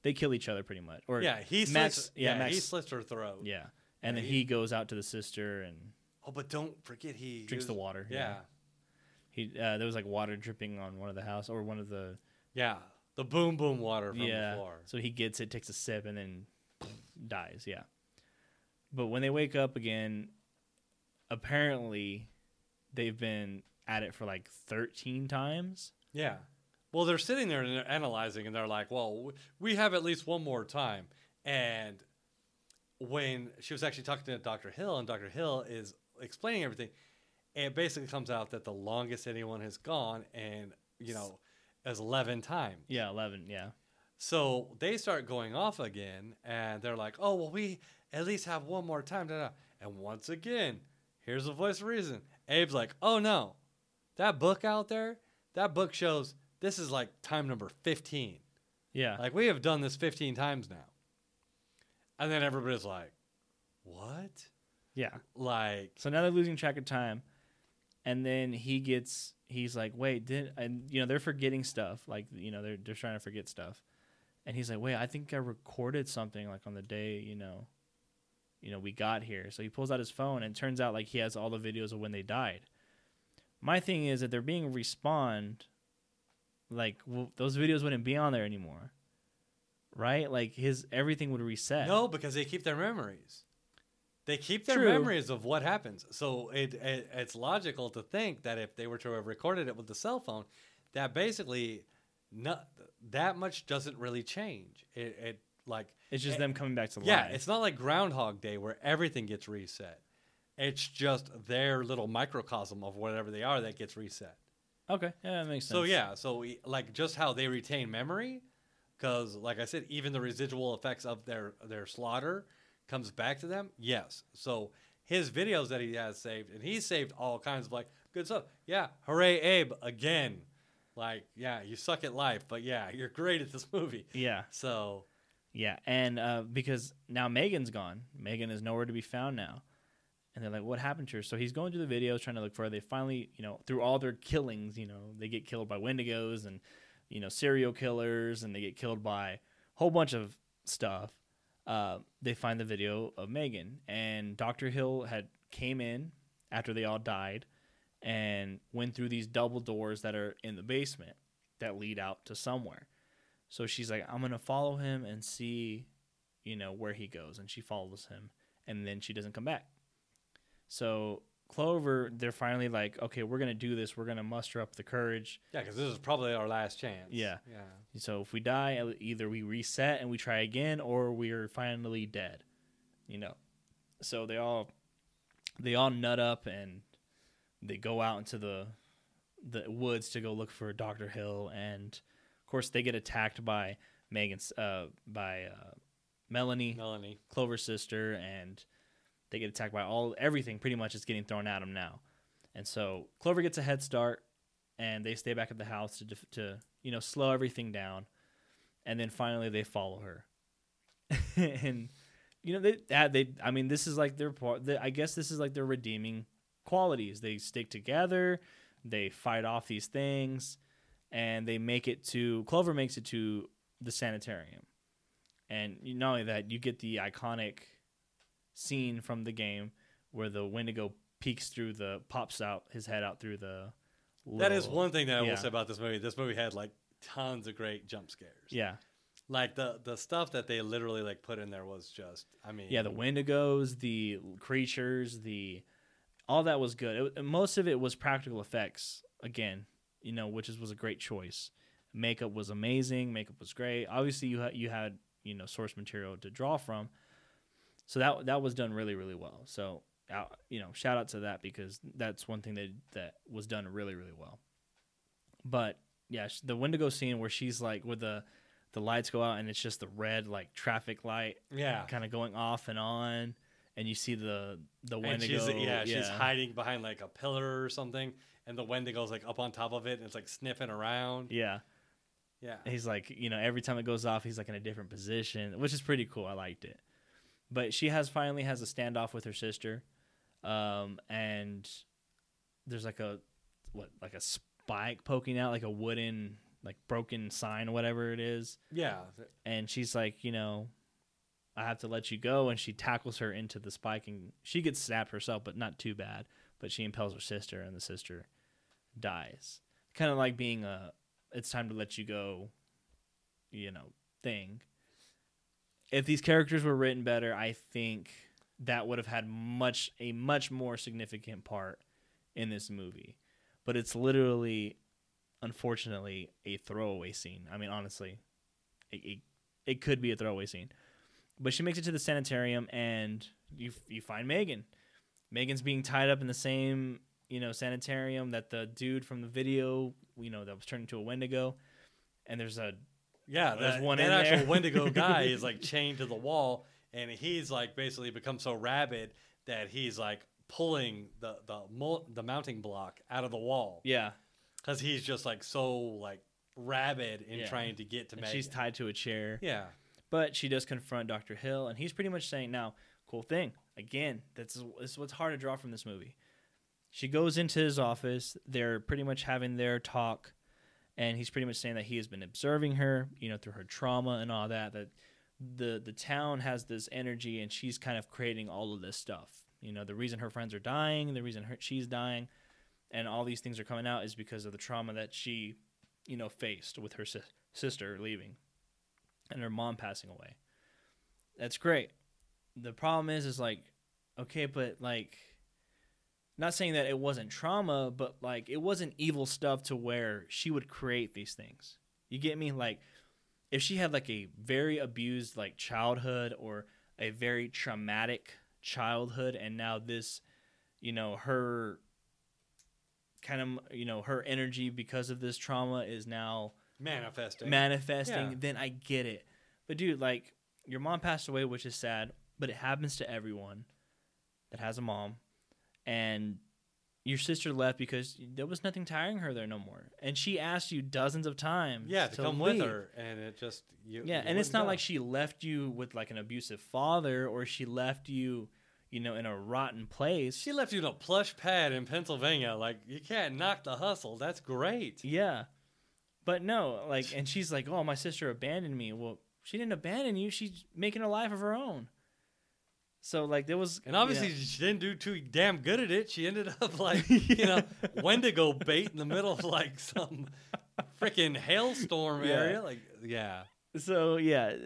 S3: they kill each other pretty much. Or
S4: Yeah, he
S3: Max,
S4: slits.
S3: Max,
S4: he slits her throat.
S3: yeah, and then
S4: Yeah,
S3: he goes out to the sister and
S4: Oh, but don't forget he
S3: drinks the water.
S4: Yeah.
S3: He there was like water dripping on one of the house or one of the
S4: Yeah. The boom boom water from before.
S3: So he gets it, takes a sip, and then dies. Yeah. But when they wake up again, apparently they've been at it for like 13 times.
S4: Yeah. Well, they're sitting there and they're analyzing, and they're like, well, we have at least one more time. And when she was actually talking to Dr. Hill, and Dr. Hill is explaining everything, it basically comes out that the longest anyone has gone, and, is 11 times.
S3: Yeah, 11. Yeah.
S4: So they start going off again, and they're like, oh, well, we at least have one more time. Da, da. And once again, here's the voice of reason. Abe's like, oh, no. That book out there, that book shows this is like time number 15.
S3: Yeah.
S4: Like, we have done this 15 times now. And then everybody's like, what?
S3: Yeah.
S4: Like,
S3: So now they're losing track of time. And then he's like, wait, they're forgetting stuff. Like, they're trying to forget stuff. And he's like, wait, I think I recorded something like on the day, we got here. So he pulls out his phone, and it turns out like he has all the videos of when they died. My thing is that they're being respawned. Like, those videos wouldn't be on there anymore. Right? Like everything would reset.
S4: no, because they keep their memories. They keep their
S3: True.
S4: memories of what happens. So it's logical to think that if they were to have recorded it with the cell phone, that basically not that much doesn't really change.
S3: It's just them coming back to life.
S4: Yeah, it's not like Groundhog Day where everything gets reset. It's just their little microcosm of whatever they are that gets reset.
S3: Okay. Yeah, that makes sense.
S4: So yeah, like just how they retain memory, because like I said, even the residual effects of their slaughter comes back to them. Yes. So his videos that he has saved, and he's saved all kinds of like good stuff. Yeah, hooray, Abe again. Like, yeah, you suck at life, but yeah, you're great at this movie.
S3: Yeah.
S4: So
S3: Yeah, and because now Megan's gone. Megan is nowhere to be found now. And they're like, what happened to her? So he's going through the videos trying to look for her. They finally, through all their killings, they get killed by Wendigos and, serial killers, and they get killed by a whole bunch of stuff. They find the video of Megan. And Dr. Hill came in after they all died and went through these double doors that are in the basement that lead out to somewhere. So she's like, I'm going to follow him and see, where he goes. And she follows him, and then she doesn't come back. So Clover, they're finally like, okay, we're going to do this. We're going to muster up the courage.
S4: yeah, because this is probably our last chance.
S3: Yeah.
S4: Yeah.
S3: So if we die, either we reset and we try again, or we're finally dead, So they all nut up, and they go out into the woods to go look for Dr. Hill. And of course they get attacked by Melanie, Clover's sister, and they get attacked by everything pretty much is getting thrown at them now. And so Clover gets a head start, and they stay back at the house to slow everything down. And then finally they follow her. And this is like their part. I guess this is like their redeeming qualities. They stick together, they fight off these things, and Clover makes it to the sanitarium. And not only that, you get the iconic scene from the game where the Wendigo pops out his head out through the
S4: That is one thing that I will say about this movie. This movie had like tons of great jump scares.
S3: Yeah.
S4: Like the stuff that they literally like put in there was just,
S3: yeah, the Wendigos, the creatures, all that was good. Most of it was practical effects again, which was a great choice. Makeup was amazing. Makeup was great. Obviously you had source material to draw from. So that was done really, really well. So, shout out to that, because that's one thing that was done really, really well. But, yeah, the Wendigo scene where she's like, with the lights go out and it's just the red, like, traffic light kind of going off and on. And you see the Wendigo.
S4: She's hiding behind, like, a pillar or something. And the Wendigo's, like, up on top of it. And it's, like, sniffing around.
S3: Yeah.
S4: Yeah.
S3: He's, like, every time it goes off, he's, like, in a different position, which is pretty cool. I liked it. But she finally has a standoff with her sister, and there's like a spike poking out, like a wooden like broken sign, whatever it is.
S4: Yeah.
S3: And she's like, you know, I have to let you go. And she tackles her into the spike, and she gets stabbed herself, but not too bad. But she impales her sister, and the sister dies. Kind of like being it's time to let you go, you know, thing. If these characters were written better, I think that would have had a much more significant part in this movie. But it's literally, unfortunately, a throwaway scene. I mean, honestly, it could be a throwaway scene. But she makes it to the sanitarium, and you find Megan. Megan's being tied up in the same, you know, sanitarium that the dude from the video, you know, that was turned into a Wendigo. And there's one
S4: that
S3: in
S4: actual
S3: there.
S4: Wendigo guy is like chained to the wall, and he's like basically become so rabid that he's like pulling the mounting block out of the wall.
S3: Yeah.
S4: Because he's just like so like rabid in trying to get to
S3: And
S4: Megan.
S3: she's tied to a chair.
S4: Yeah.
S3: But she does confront Dr. Hill, and he's pretty much saying, now, cool thing. Again, this is what's hard to draw from this movie. She goes into his office. They're pretty much having their talk, and he's pretty much saying that he has been observing her, you know, through her trauma and all that, that the town has this energy, and she's kind of creating all of this stuff. You know, the reason her friends are dying, the reason she's dying, and all these things are coming out is because of the trauma that she, you know, faced with her sister leaving and her mom passing away. That's great. The problem is like, okay, but like, not saying that it wasn't trauma, but like, it wasn't evil stuff to where she would create these things. You get me? Like, if she had like a very abused like childhood or a very traumatic childhood, and now this, you know, her kind of, you know, her energy because of this trauma is now manifesting,
S4: Yeah.
S3: then I get it. But dude, like, your mom passed away, which is sad, but it happens to everyone that has a mom. And your sister left because there was nothing tiring her there no more. And she asked you dozens of times
S4: to come
S3: leave.
S4: with her, and it just
S3: and it's not like she left you with like an abusive father, or she left you, you know, in a rotten place.
S4: She left you in a plush pad in Pennsylvania. Like, you can't knock the hustle. That's great.
S3: Yeah. But no, like, and she's like, oh, my sister abandoned me. Well, she didn't abandon you. She's making a life of her own. So, like, there was...
S4: And obviously, she didn't do too damn good at it. She ended up, like, you know, Wendigo bait in the middle of, like, some freaking hailstorm area. Like, yeah.
S3: So,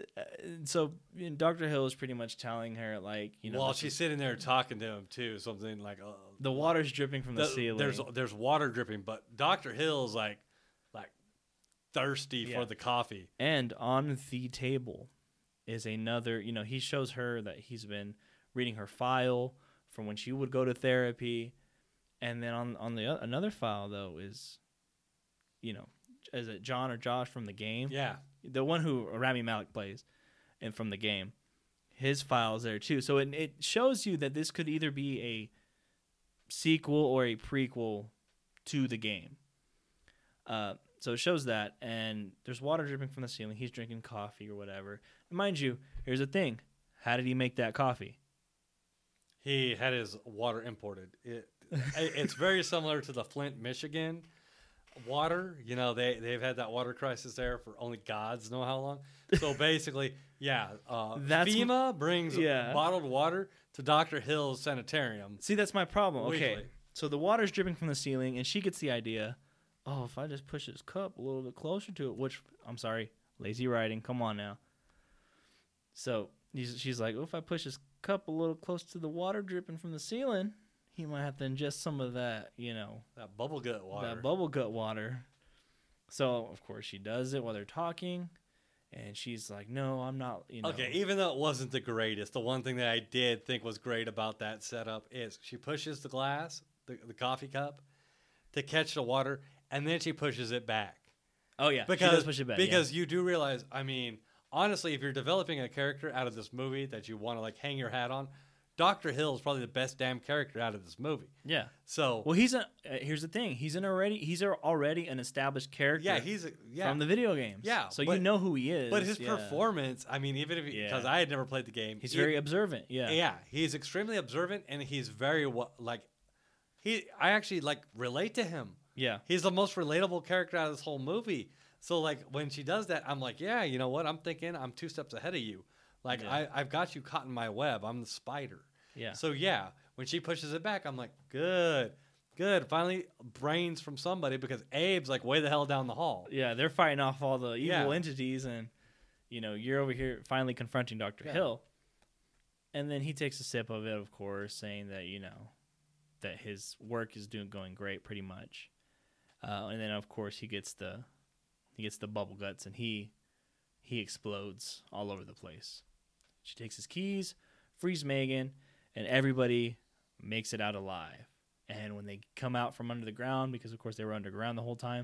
S3: So, Dr. Hill is pretty much telling her, like, you know...
S4: While she's sitting there talking to him, too. Something like...
S3: the water's dripping from the ceiling.
S4: There's water dripping, but Dr. Hill's, like thirsty for the coffee.
S3: And on the table is another, you know, he shows her that he's been reading her file from when she would go to therapy. And then on the another file, though, is, you know, is it John or Josh from the game?
S4: Yeah.
S3: The one who Rami Malek plays and from the game. His file is there, too. So it shows you that this could either be a sequel or a prequel to the game. So it shows that, and there's water dripping from the ceiling. He's drinking coffee or whatever. And mind you, here's the thing. How did he make that coffee?
S4: He had his water imported. It's very similar to the Flint, Michigan water. You know, they've had that water crisis there for only gods know how long. So basically, FEMA brings bottled water to Dr. Hill's sanitarium.
S3: See, that's my problem. Okay,
S4: weekly.
S3: So the water's dripping from the ceiling, and she gets the idea, oh, if I just push this cup a little bit closer to it, which, I'm sorry, lazy writing, come on now. So she's like, oh, if I push this cup a little close to the water dripping from the ceiling, he might have to ingest some of that, you know.
S4: That bubble gut water.
S3: That bubble gut water. So, of course, she does it while they're talking, and she's like, no, I'm not, you know.
S4: Okay, even though it wasn't the greatest, the one thing that I did think was great about that setup is she pushes the glass, the coffee cup, to catch the water, and then she pushes it back.
S3: Oh, yeah.
S4: Because,
S3: she does push it back.
S4: Because you do realize, I mean, honestly, if you're developing a character out of this movie that you want to, like, hang your hat on, Dr. Hill is probably the best damn character out of this movie.
S3: Yeah.
S4: So,
S3: well, here's the thing. He's already an established character.
S4: Yeah,
S3: from the video games.
S4: Yeah.
S3: So you know who he is.
S4: But his performance, I mean, even if because I had never played the game,
S3: he's very observant. Yeah.
S4: Yeah, he's extremely observant, and he's very I actually relate to him.
S3: Yeah.
S4: He's the most relatable character out of this whole movie. So like when she does that, I'm like, yeah, you know what? I'm thinking I'm 2 steps ahead of you. Like
S3: Yeah.
S4: I've got you caught in my web. I'm the spider.
S3: Yeah.
S4: So yeah, when she pushes it back, I'm like, good. Finally, brains from somebody because Abe's like way the hell down the hall.
S3: Yeah, they're fighting off all the evil
S4: Yeah.
S3: entities, and you're over here finally confronting Dr.
S4: Yeah.
S3: Hill. And then he takes a sip of it, of course, saying that that his work is going great, pretty much. And then of course he gets the bubble guts, and he explodes all over the place. She takes his keys, frees Megan, and everybody makes it out alive. And when they come out from under the ground, because of course they were underground the whole time,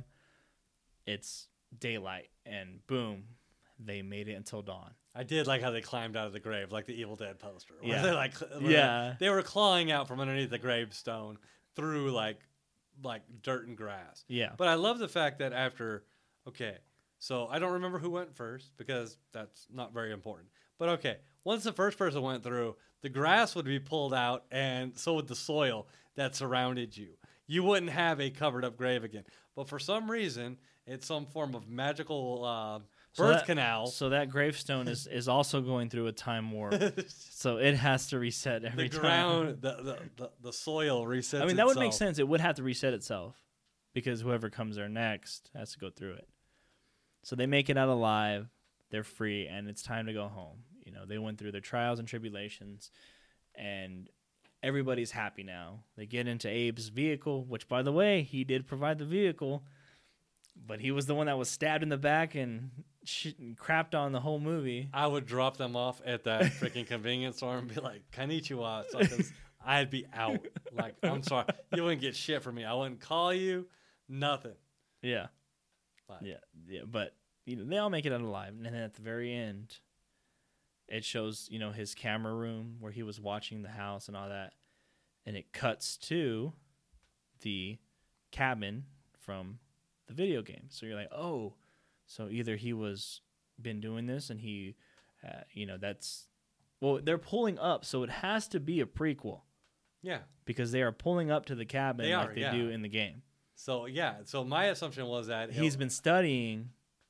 S3: it's daylight, and boom, they made it until dawn.
S4: I did like how they climbed out of the grave, like the Evil Dead poster. Where
S3: Yeah.
S4: they like,
S3: Yeah.
S4: they were clawing out from underneath the gravestone through like dirt and grass.
S3: Yeah.
S4: But I love the fact that after, okay, so I don't remember who went first because that's not very important. But okay, once the first person went through, the grass would be pulled out, and so would the soil that surrounded you. You wouldn't have a covered up grave again. But for some reason, it's some form of magical birth canal.
S3: So that gravestone is also going through a time warp. So it has to reset every
S4: The
S3: time.
S4: ground, the soil resets.
S3: I mean, that would make
S4: itself.
S3: sense. It would have to reset itself because whoever comes there next has to go through it. So they make it out alive. They're free, and it's time to go home. They went through their trials and tribulations, and everybody's happy now. They get into Abe's vehicle, which, by the way, he did provide the vehicle, but he was the one that was stabbed in the back and crapped on the whole movie.
S4: I would drop them off at that freaking convenience store and be like, "Konnichiwa," because I'd be out. Like, I'm sorry, you wouldn't get shit from me. I wouldn't call you, nothing.
S3: Yeah.
S4: But
S3: Yeah, but they all make it out alive, and then at the very end, it shows his camera room where he was watching the house and all that, and it cuts to the cabin from the video game. So you're like, oh, so either he was been doing this, and he, they're pulling up, so it has to be a prequel
S4: yeah.
S3: because they are pulling up to the cabin
S4: They
S3: like
S4: are,
S3: they
S4: yeah.
S3: do in the game.
S4: So yeah. So my assumption was that
S3: He's been studying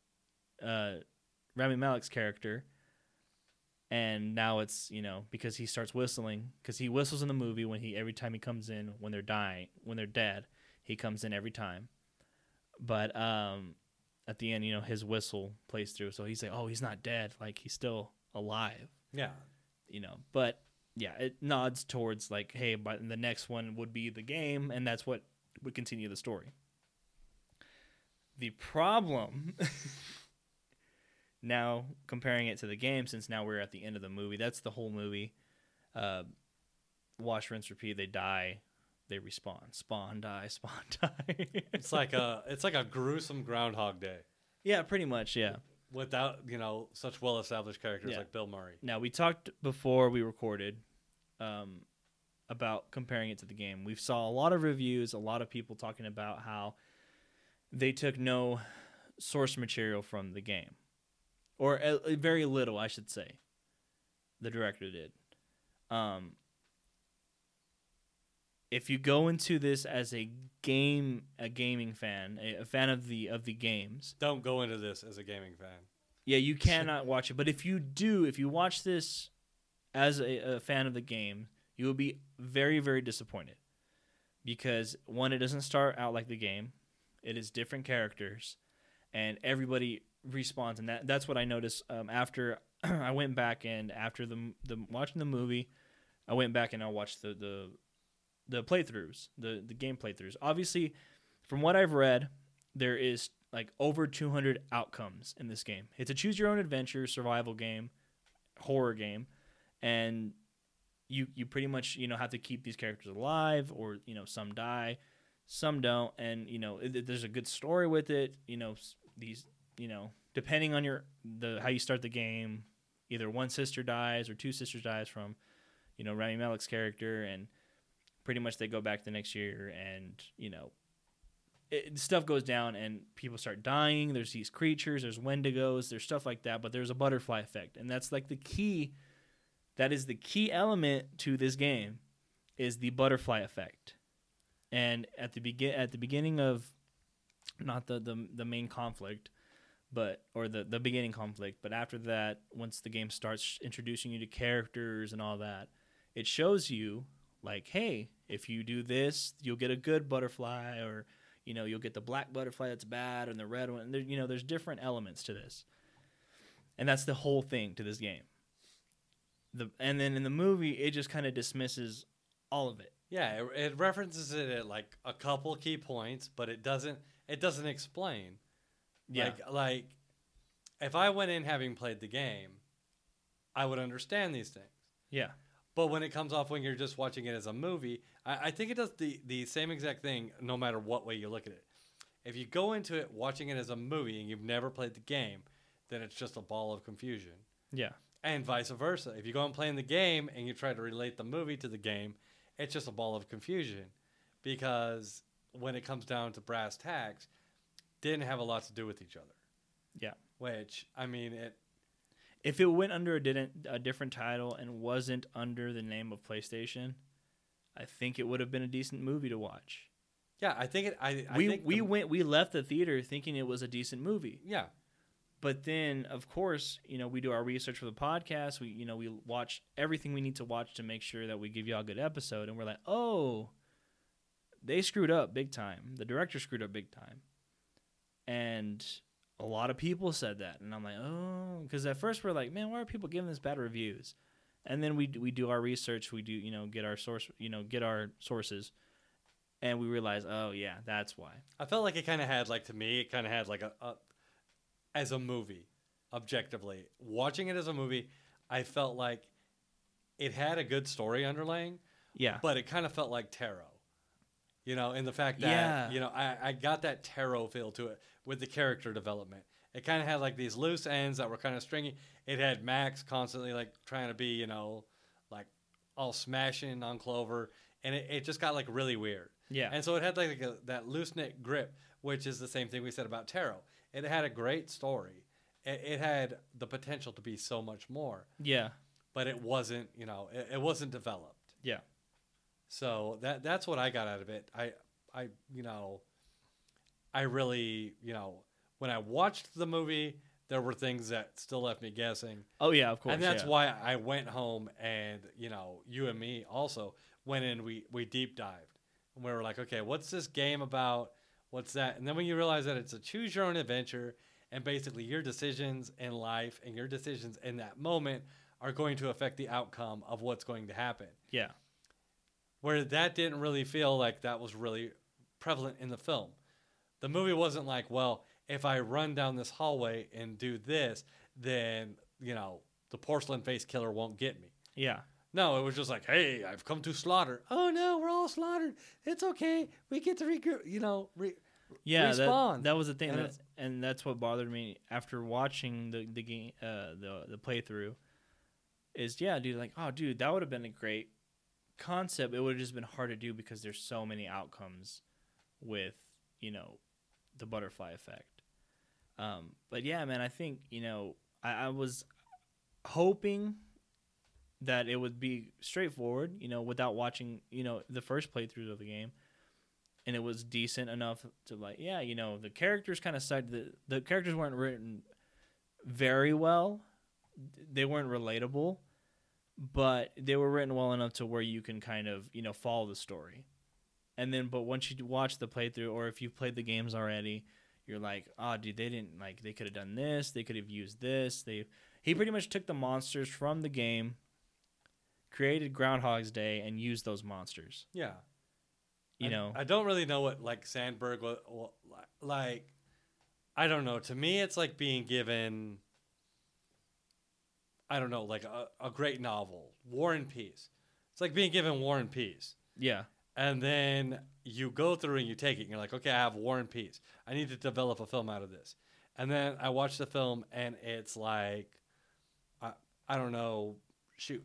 S3: Rami Malek's character, and now it's because he starts whistling, because he whistles in the movie every time he comes in when they're dead, he comes in every time. But at the end, his whistle plays through, so he's like, oh, he's not dead, like he's still alive.
S4: Yeah.
S3: But yeah, it nods towards like, hey, but the next one would be the game, and that's what would continue the story. The problem now, comparing it to the game, since now we're at the end of the movie, that's the whole movie. Wash, rinse, repeat. They die, they respawn. Spawn, die, spawn, die.
S4: It's like a gruesome Groundhog Day
S3: Yeah, pretty much. Yeah.
S4: without such well-established characters
S3: Yeah.
S4: like Bill Murray.
S3: Now, we talked before we recorded about comparing it to the game. We saw a lot of reviews, a lot of people talking about how they took no source material from the game. Or very little, I should say. The director did. If you go into this as a gaming fan, a fan of the games,
S4: Don't go into this as a gaming fan.
S3: yeah, you cannot watch it. But if you watch this as a fan of the game, you will be very, very disappointed. Because, one, it doesn't start out like the game. It is different characters. And everybody respawns. And that's what I noticed after I went back, and after the watching the movie, I went back and I watched the playthroughs, the game playthroughs. Obviously, from what I've read, there is like over 200 outcomes in this game. It's a choose your own adventure survival game, horror game, and you pretty much have to keep these characters alive, or some die, some don't, and there's a good story with it. These depending on how you start the game, either one sister dies or two sisters dies from Rami Malek's character, and pretty much they go back the next year, and stuff goes down and people start dying. There's these creatures, there's wendigos, there's stuff like that, but there's a butterfly effect, and that's like the key. That is the key element to this game, is the butterfly effect. And at the beginning of not the main conflict, or the beginning conflict. But after that, once the game starts introducing you to characters and all that, it shows you like, hey, if you do this, you'll get a good butterfly, or you'll get the black butterfly that's bad, and the red one. And there's different elements to this, and that's the whole thing to this game. And then in the movie, it just kind of dismisses all of it.
S4: Yeah, it references it at like a couple key points, but it doesn't explain.
S3: Yeah.
S4: Like if I went in having played the game, I would understand these things.
S3: Yeah.
S4: But when it comes off when you're just watching it as a movie, I think it does the same exact thing no matter what way you look at it. If you go into it watching it as a movie and you've never played the game, then it's just a ball of confusion.
S3: Yeah.
S4: And vice versa. If you go and play in the game and you try to relate the movie to the game, it's just a ball of confusion. Because when it comes down to brass tacks, didn't have a lot to do with each other.
S3: Yeah.
S4: Which, I mean,
S3: if it went under a different title and wasn't under the name of PlayStation, I think it would have been a decent movie to watch.
S4: Yeah, I think it.
S3: We left the theater thinking it was a decent movie.
S4: Yeah.
S3: But then, of course, we do our research for the podcast. We watch everything we need to watch to make sure that we give y'all a good episode. And we're like, oh, they screwed up big time. The director screwed up big time. And a lot of people said that. And I'm like, oh, because at first we're like, man, why are people giving this bad reviews? And then we do our research. We do, get our sources. And we realize, oh, yeah, that's why.
S4: I felt like it kind of had, like, to me, it kind of had like a as a movie, objectively. Watching it as a movie, I felt like it had a good story underlying.
S3: Yeah.
S4: But it kind of felt like tarot. In the fact that, I got that tarot feel to it with the character development. It kind of had like these loose ends that were kind of stringy. It had Max constantly like trying to be, like all smashing on Clover. And it just got like really weird.
S3: Yeah.
S4: And so it had like that loose-knit grip, which is the same thing we said about tarot. It had a great story. It had the potential to be so much more.
S3: Yeah.
S4: But it wasn't, it wasn't developed.
S3: Yeah.
S4: So that's what I got out of it. I really, when I watched the movie, there were things that still left me guessing.
S3: Oh, yeah, of course.
S4: And that's why I went home and, you and me also went in, we deep dived. And we were like, okay, what's this game about? What's that? And then when you realize that it's a choose your own adventure, and basically your decisions in life and your decisions in that moment are going to affect the outcome of what's going to happen.
S3: Yeah.
S4: Where that didn't really feel like that was really prevalent in the film. The movie wasn't like, well, if I run down this hallway and do this, then, the porcelain face killer won't get me.
S3: Yeah.
S4: No, it was just like, hey, I've come to slaughter. Oh, no, we're all slaughtered. It's okay. We get to respawn.
S3: That was the thing. And that's what bothered me after watching the game, the playthrough, is, yeah, dude, like, oh, dude, that would have been a great concept. It would have just been hard to do because there's so many outcomes with, the butterfly effect. But, yeah, man, I think, I was hoping that it would be straightforward, without watching, the first playthrough of the game. And it was decent enough to like, yeah, the characters kind of the characters weren't written very well. They weren't relatable, but they were written well enough to where you can kind of, follow the story. And then, but once you watch the playthrough, or if you've played the games already, you're like, oh, dude, they could have done this. They could have used this. He pretty much took the monsters from the game, created Groundhog's Day, and used those monsters.
S4: Yeah. I don't really know what like Sandberg was like. I don't know. To me, it's like being given, I don't know, like a great novel, War and Peace. It's like being given War and Peace.
S3: Yeah. And
S4: then you go through and you take it. And you're like, okay, I have War and Peace. I need to develop a film out of this. And then I watch the film and it's like, I don't know, shoot.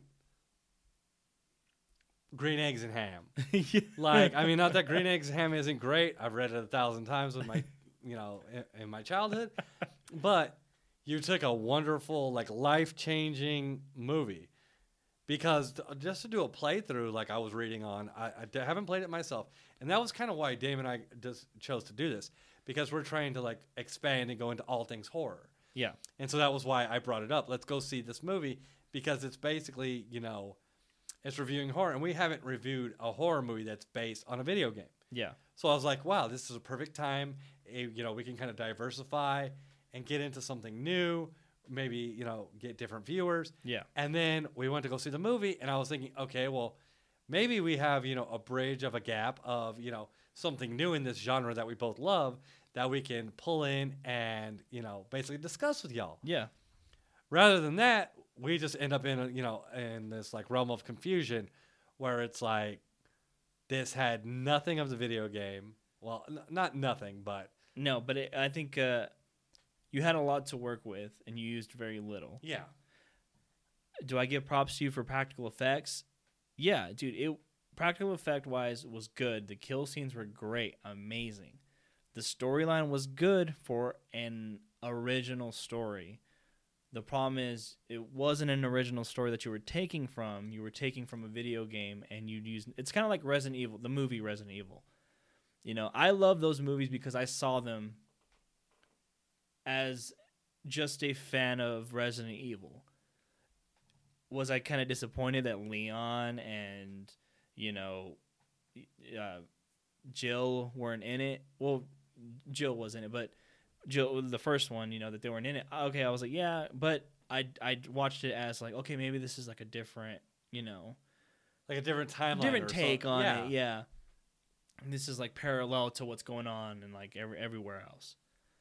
S4: Green Eggs and Ham.
S3: Yeah.
S4: Like, I mean, not that Green Eggs and Ham isn't great. I've read it 1,000 times with my, in my childhood. But you took a wonderful, like, life-changing movie. Because just to do a playthrough, like I was reading on, I haven't played it myself. And that was kind of why Dave and I just chose to do this. because we're trying to like expand and go into all things horror.
S3: Yeah.
S4: And so that was why I brought it up. Let's go see this movie because it's basically, it's reviewing horror. And we haven't reviewed a horror movie that's based on a video game.
S3: Yeah.
S4: So I was like, wow, this is a perfect time. We can kind of diversify and get into something new, maybe, get different viewers.
S3: Yeah.
S4: And then we went to go see the movie, and I was thinking, okay, well, maybe we have, a bridge of a gap of, something new in this genre that we both love that we can pull in and, basically discuss with y'all.
S3: Yeah.
S4: Rather than that, we just end up in, in this like realm of confusion where it's like this had nothing of the video game. Well, not nothing, but.
S3: No, but I think you had a lot to work with and you used very little.
S4: Yeah.
S3: Do I give props to you for practical effects? Yeah, dude, practical effect wise was good. The kill scenes were great, amazing. The storyline was good for an original story. The problem is it wasn't an original story that you were taking from. You were taking from a video game, and you'd use. It's kind of like Resident Evil, the movie Resident Evil. I love those movies because I saw them as just a fan of Resident Evil. Was I kind of disappointed that Leon and Jill weren't in it? Well, Jill was in it, but Jill, the first one, that they weren't in it. Okay, I was like, yeah, but I watched it as like, okay, maybe this is like a different,
S4: like a different timeline,
S3: different take on
S4: yeah.
S3: it. Yeah, and this is like parallel to what's going on and like everywhere else.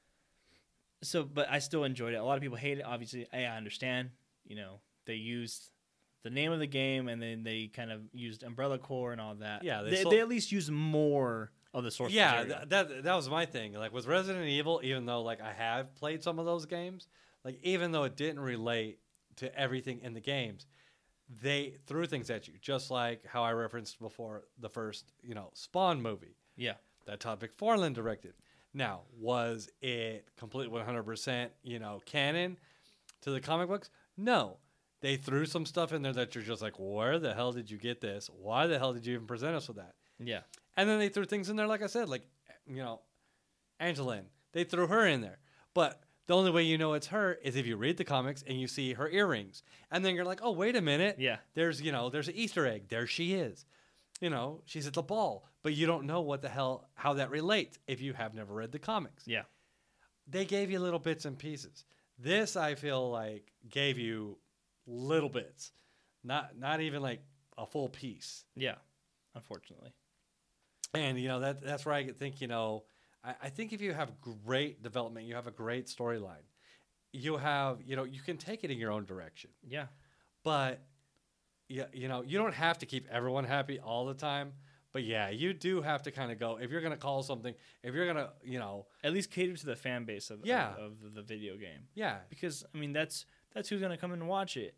S3: So, but I still enjoyed it. A lot of people hate it. Obviously, I understand. They used the name of the game and then they kind of used Umbrella Corps and all that.
S4: Yeah,
S3: they at least used more of the source material.
S4: Yeah, that was my thing. Like with Resident Evil, even though like I have played some of those games, like even though it didn't relate to everything in the games, they threw things at you. Just like how I referenced before the first, Spawn movie.
S3: Yeah.
S4: That Todd McFarlane directed. Now, was it completely 100%, canon to the comic books? No. They threw some stuff in there that you're just like, where the hell did you get this? Why the hell did you even present us with that?
S3: Yeah.
S4: And then they threw things in there, like I said, like, Angeline. They threw her in there. But the only way you know it's her is if you read the comics and you see her earrings. And then you're like, oh, wait a minute.
S3: Yeah.
S4: There's an Easter egg. There she is. She's at the ball. But you don't know how that relates if you have never read the comics.
S3: Yeah.
S4: They gave you little bits and pieces. This, I feel like, gave you little bits. Not even like a full piece.
S3: Yeah. Unfortunately.
S4: And, that's where I think, I think if you have great development, you have a great storyline, you have, you can take it in your own direction.
S3: Yeah.
S4: But, you don't have to keep everyone happy all the time. But, yeah, you do have to kind of go, if you're going to call something, if you're going to,
S3: at least cater to the fan base of the video game.
S4: Yeah.
S3: Because, that's who's going to come and watch it,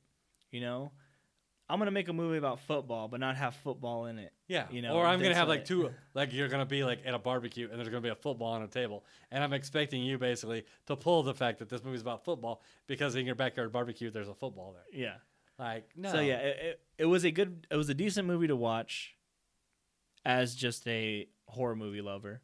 S3: I'm going to make a movie about football, but not have football in it.
S4: Yeah. Or I'm going to have like two, like you're going to be like at a barbecue and there's going to be a football on a table. And I'm expecting you basically to pull the fact that this movie's about football because in your backyard barbecue, there's a football there.
S3: Yeah.
S4: Like, no.
S3: So yeah, it was a decent movie to watch as just a horror movie lover.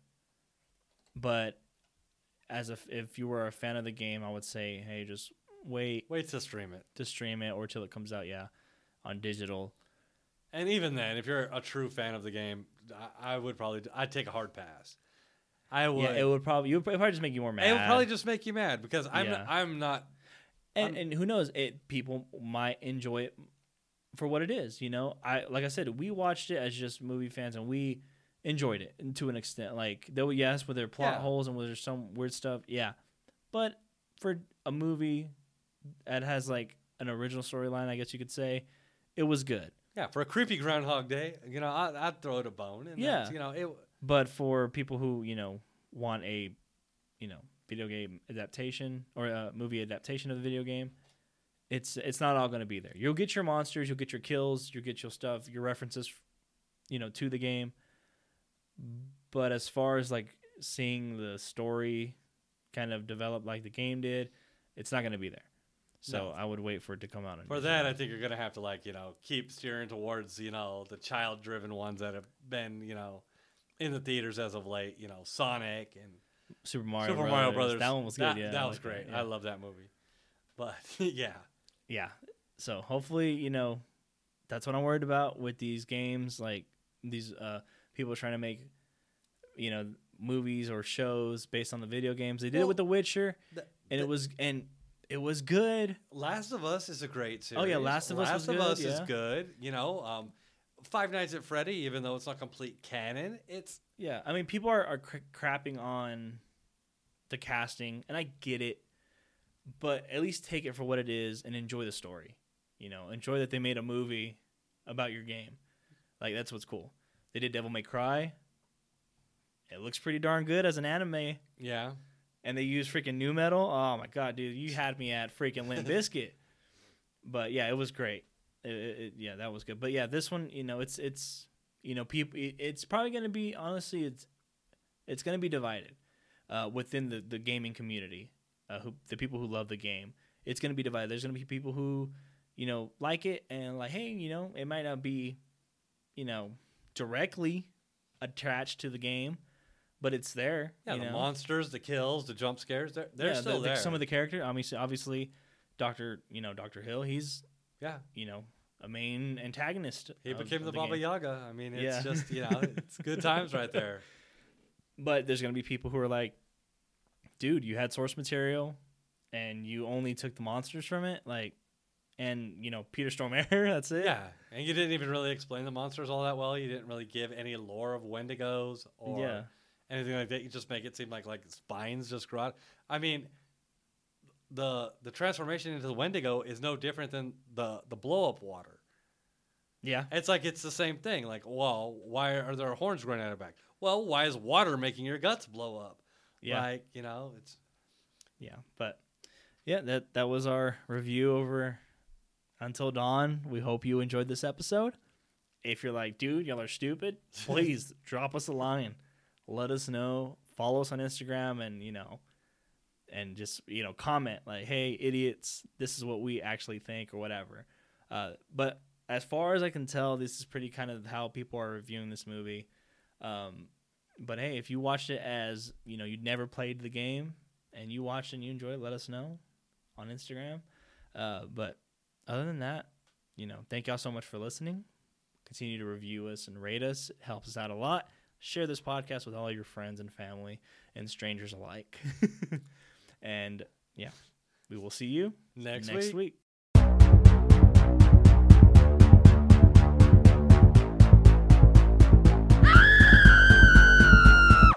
S3: But if you were a fan of the game, I would say, hey, just wait
S4: to stream it.
S3: Or till it comes out, on digital.
S4: And even then, if you're a true fan of the game, I'd take a hard pass. I would.
S3: Yeah, it would probably just make you more mad.
S4: It would probably just make you mad because I'm not.
S3: And who knows? People might enjoy it for what it is. Like I said, we watched it as just movie fans, and we enjoyed it to an extent. Like though, yes, with their plot holes and with there's some weird stuff, yeah. But for a movie that has like an original storyline, I guess you could say, it was good.
S4: Yeah, for a creepy Groundhog Day, I'd throw it a bone. And
S3: yeah,
S4: But
S3: for people who want a video game adaptation or a movie adaptation of the video game, it's not all going to be there. You'll get your monsters, you'll get your kills, you'll get your stuff, your references, to the game. But as far as like seeing the story kind of develop like the game did, it's not going to be there. So I would wait for it to come out.
S4: For that, I think you're going to have to keep steering towards, the child-driven ones that have been, in the theaters as of late, Sonic and
S3: Super Mario
S4: Super Mario Brothers.
S3: That one was good. Yeah,
S4: that
S3: I
S4: was
S3: like
S4: great.
S3: yeah.
S4: I love that movie. But yeah,
S3: Yeah. So hopefully, that's what I'm worried about with these games. Like these people trying to make, movies or shows based on the video games. They did it with The Witcher, and it was good.
S4: Last of Us is a great series.
S3: Oh yeah, Last of Us was good.
S4: Last of Us
S3: yeah.
S4: is good. Five Nights at Freddy, even though it's not complete canon, it's
S3: Yeah, I mean, people are crapping on the casting, and I get it, but at least take it for what it is and enjoy the story. Enjoy that they made a movie about your game. Like, that's what's cool. They did Devil May Cry. It looks pretty darn good as an anime.
S4: yeah.
S3: And they use freaking nu metal. Oh my god, dude, you had me at freaking Limp Bizkit. But yeah, it was great. Yeah, that was good. But yeah, this one, it's people. It's probably going to be, honestly, it's going to be divided within the gaming community. The people who love the game, it's going to be divided. There's going to be people who, like it and like, hey, it might not be, directly attached to the game, but it's there.
S4: Yeah, the monsters, the kills, the jump scares, they're still there.
S3: Some of the character, obviously, Dr. Hill, he's
S4: yeah,
S3: a main antagonist.
S4: he became the Baba
S3: game.
S4: Yaga. I mean, it's just it's good times right there.
S3: But there's gonna be people who are like, dude, you had source material, and you only took the monsters from it, like, and Peter Stormare, that's it.
S4: Yeah, and you didn't even really explain the monsters all that well. You didn't really give any lore of Wendigos or anything like that. You just make it seem like spines just grow out. I mean, the transformation into the Wendigo is no different than the blow up water.
S3: Yeah,
S4: it's the same thing. Like, well, why are there horns growing out of back? Well, why is water making your guts blow up?
S3: Yeah,
S4: it's
S3: but yeah, that was our review over Until Dawn. We hope you enjoyed this episode. If you're like, dude, y'all are stupid, please drop us a line. Let us know. Follow us on Instagram, and just comment like, hey, idiots, this is what we actually think, or whatever. But as far as I can tell, this is pretty kind of how people are reviewing this movie. But hey, if you watched it as you'd never played the game and you watched and you enjoyed it, let us know on Instagram. But other than that, thank y'all so much for listening. Continue to review us and rate us. It helps us out a lot. Share this podcast with all your friends and family and strangers alike. And yeah, we will see you
S4: next
S3: week.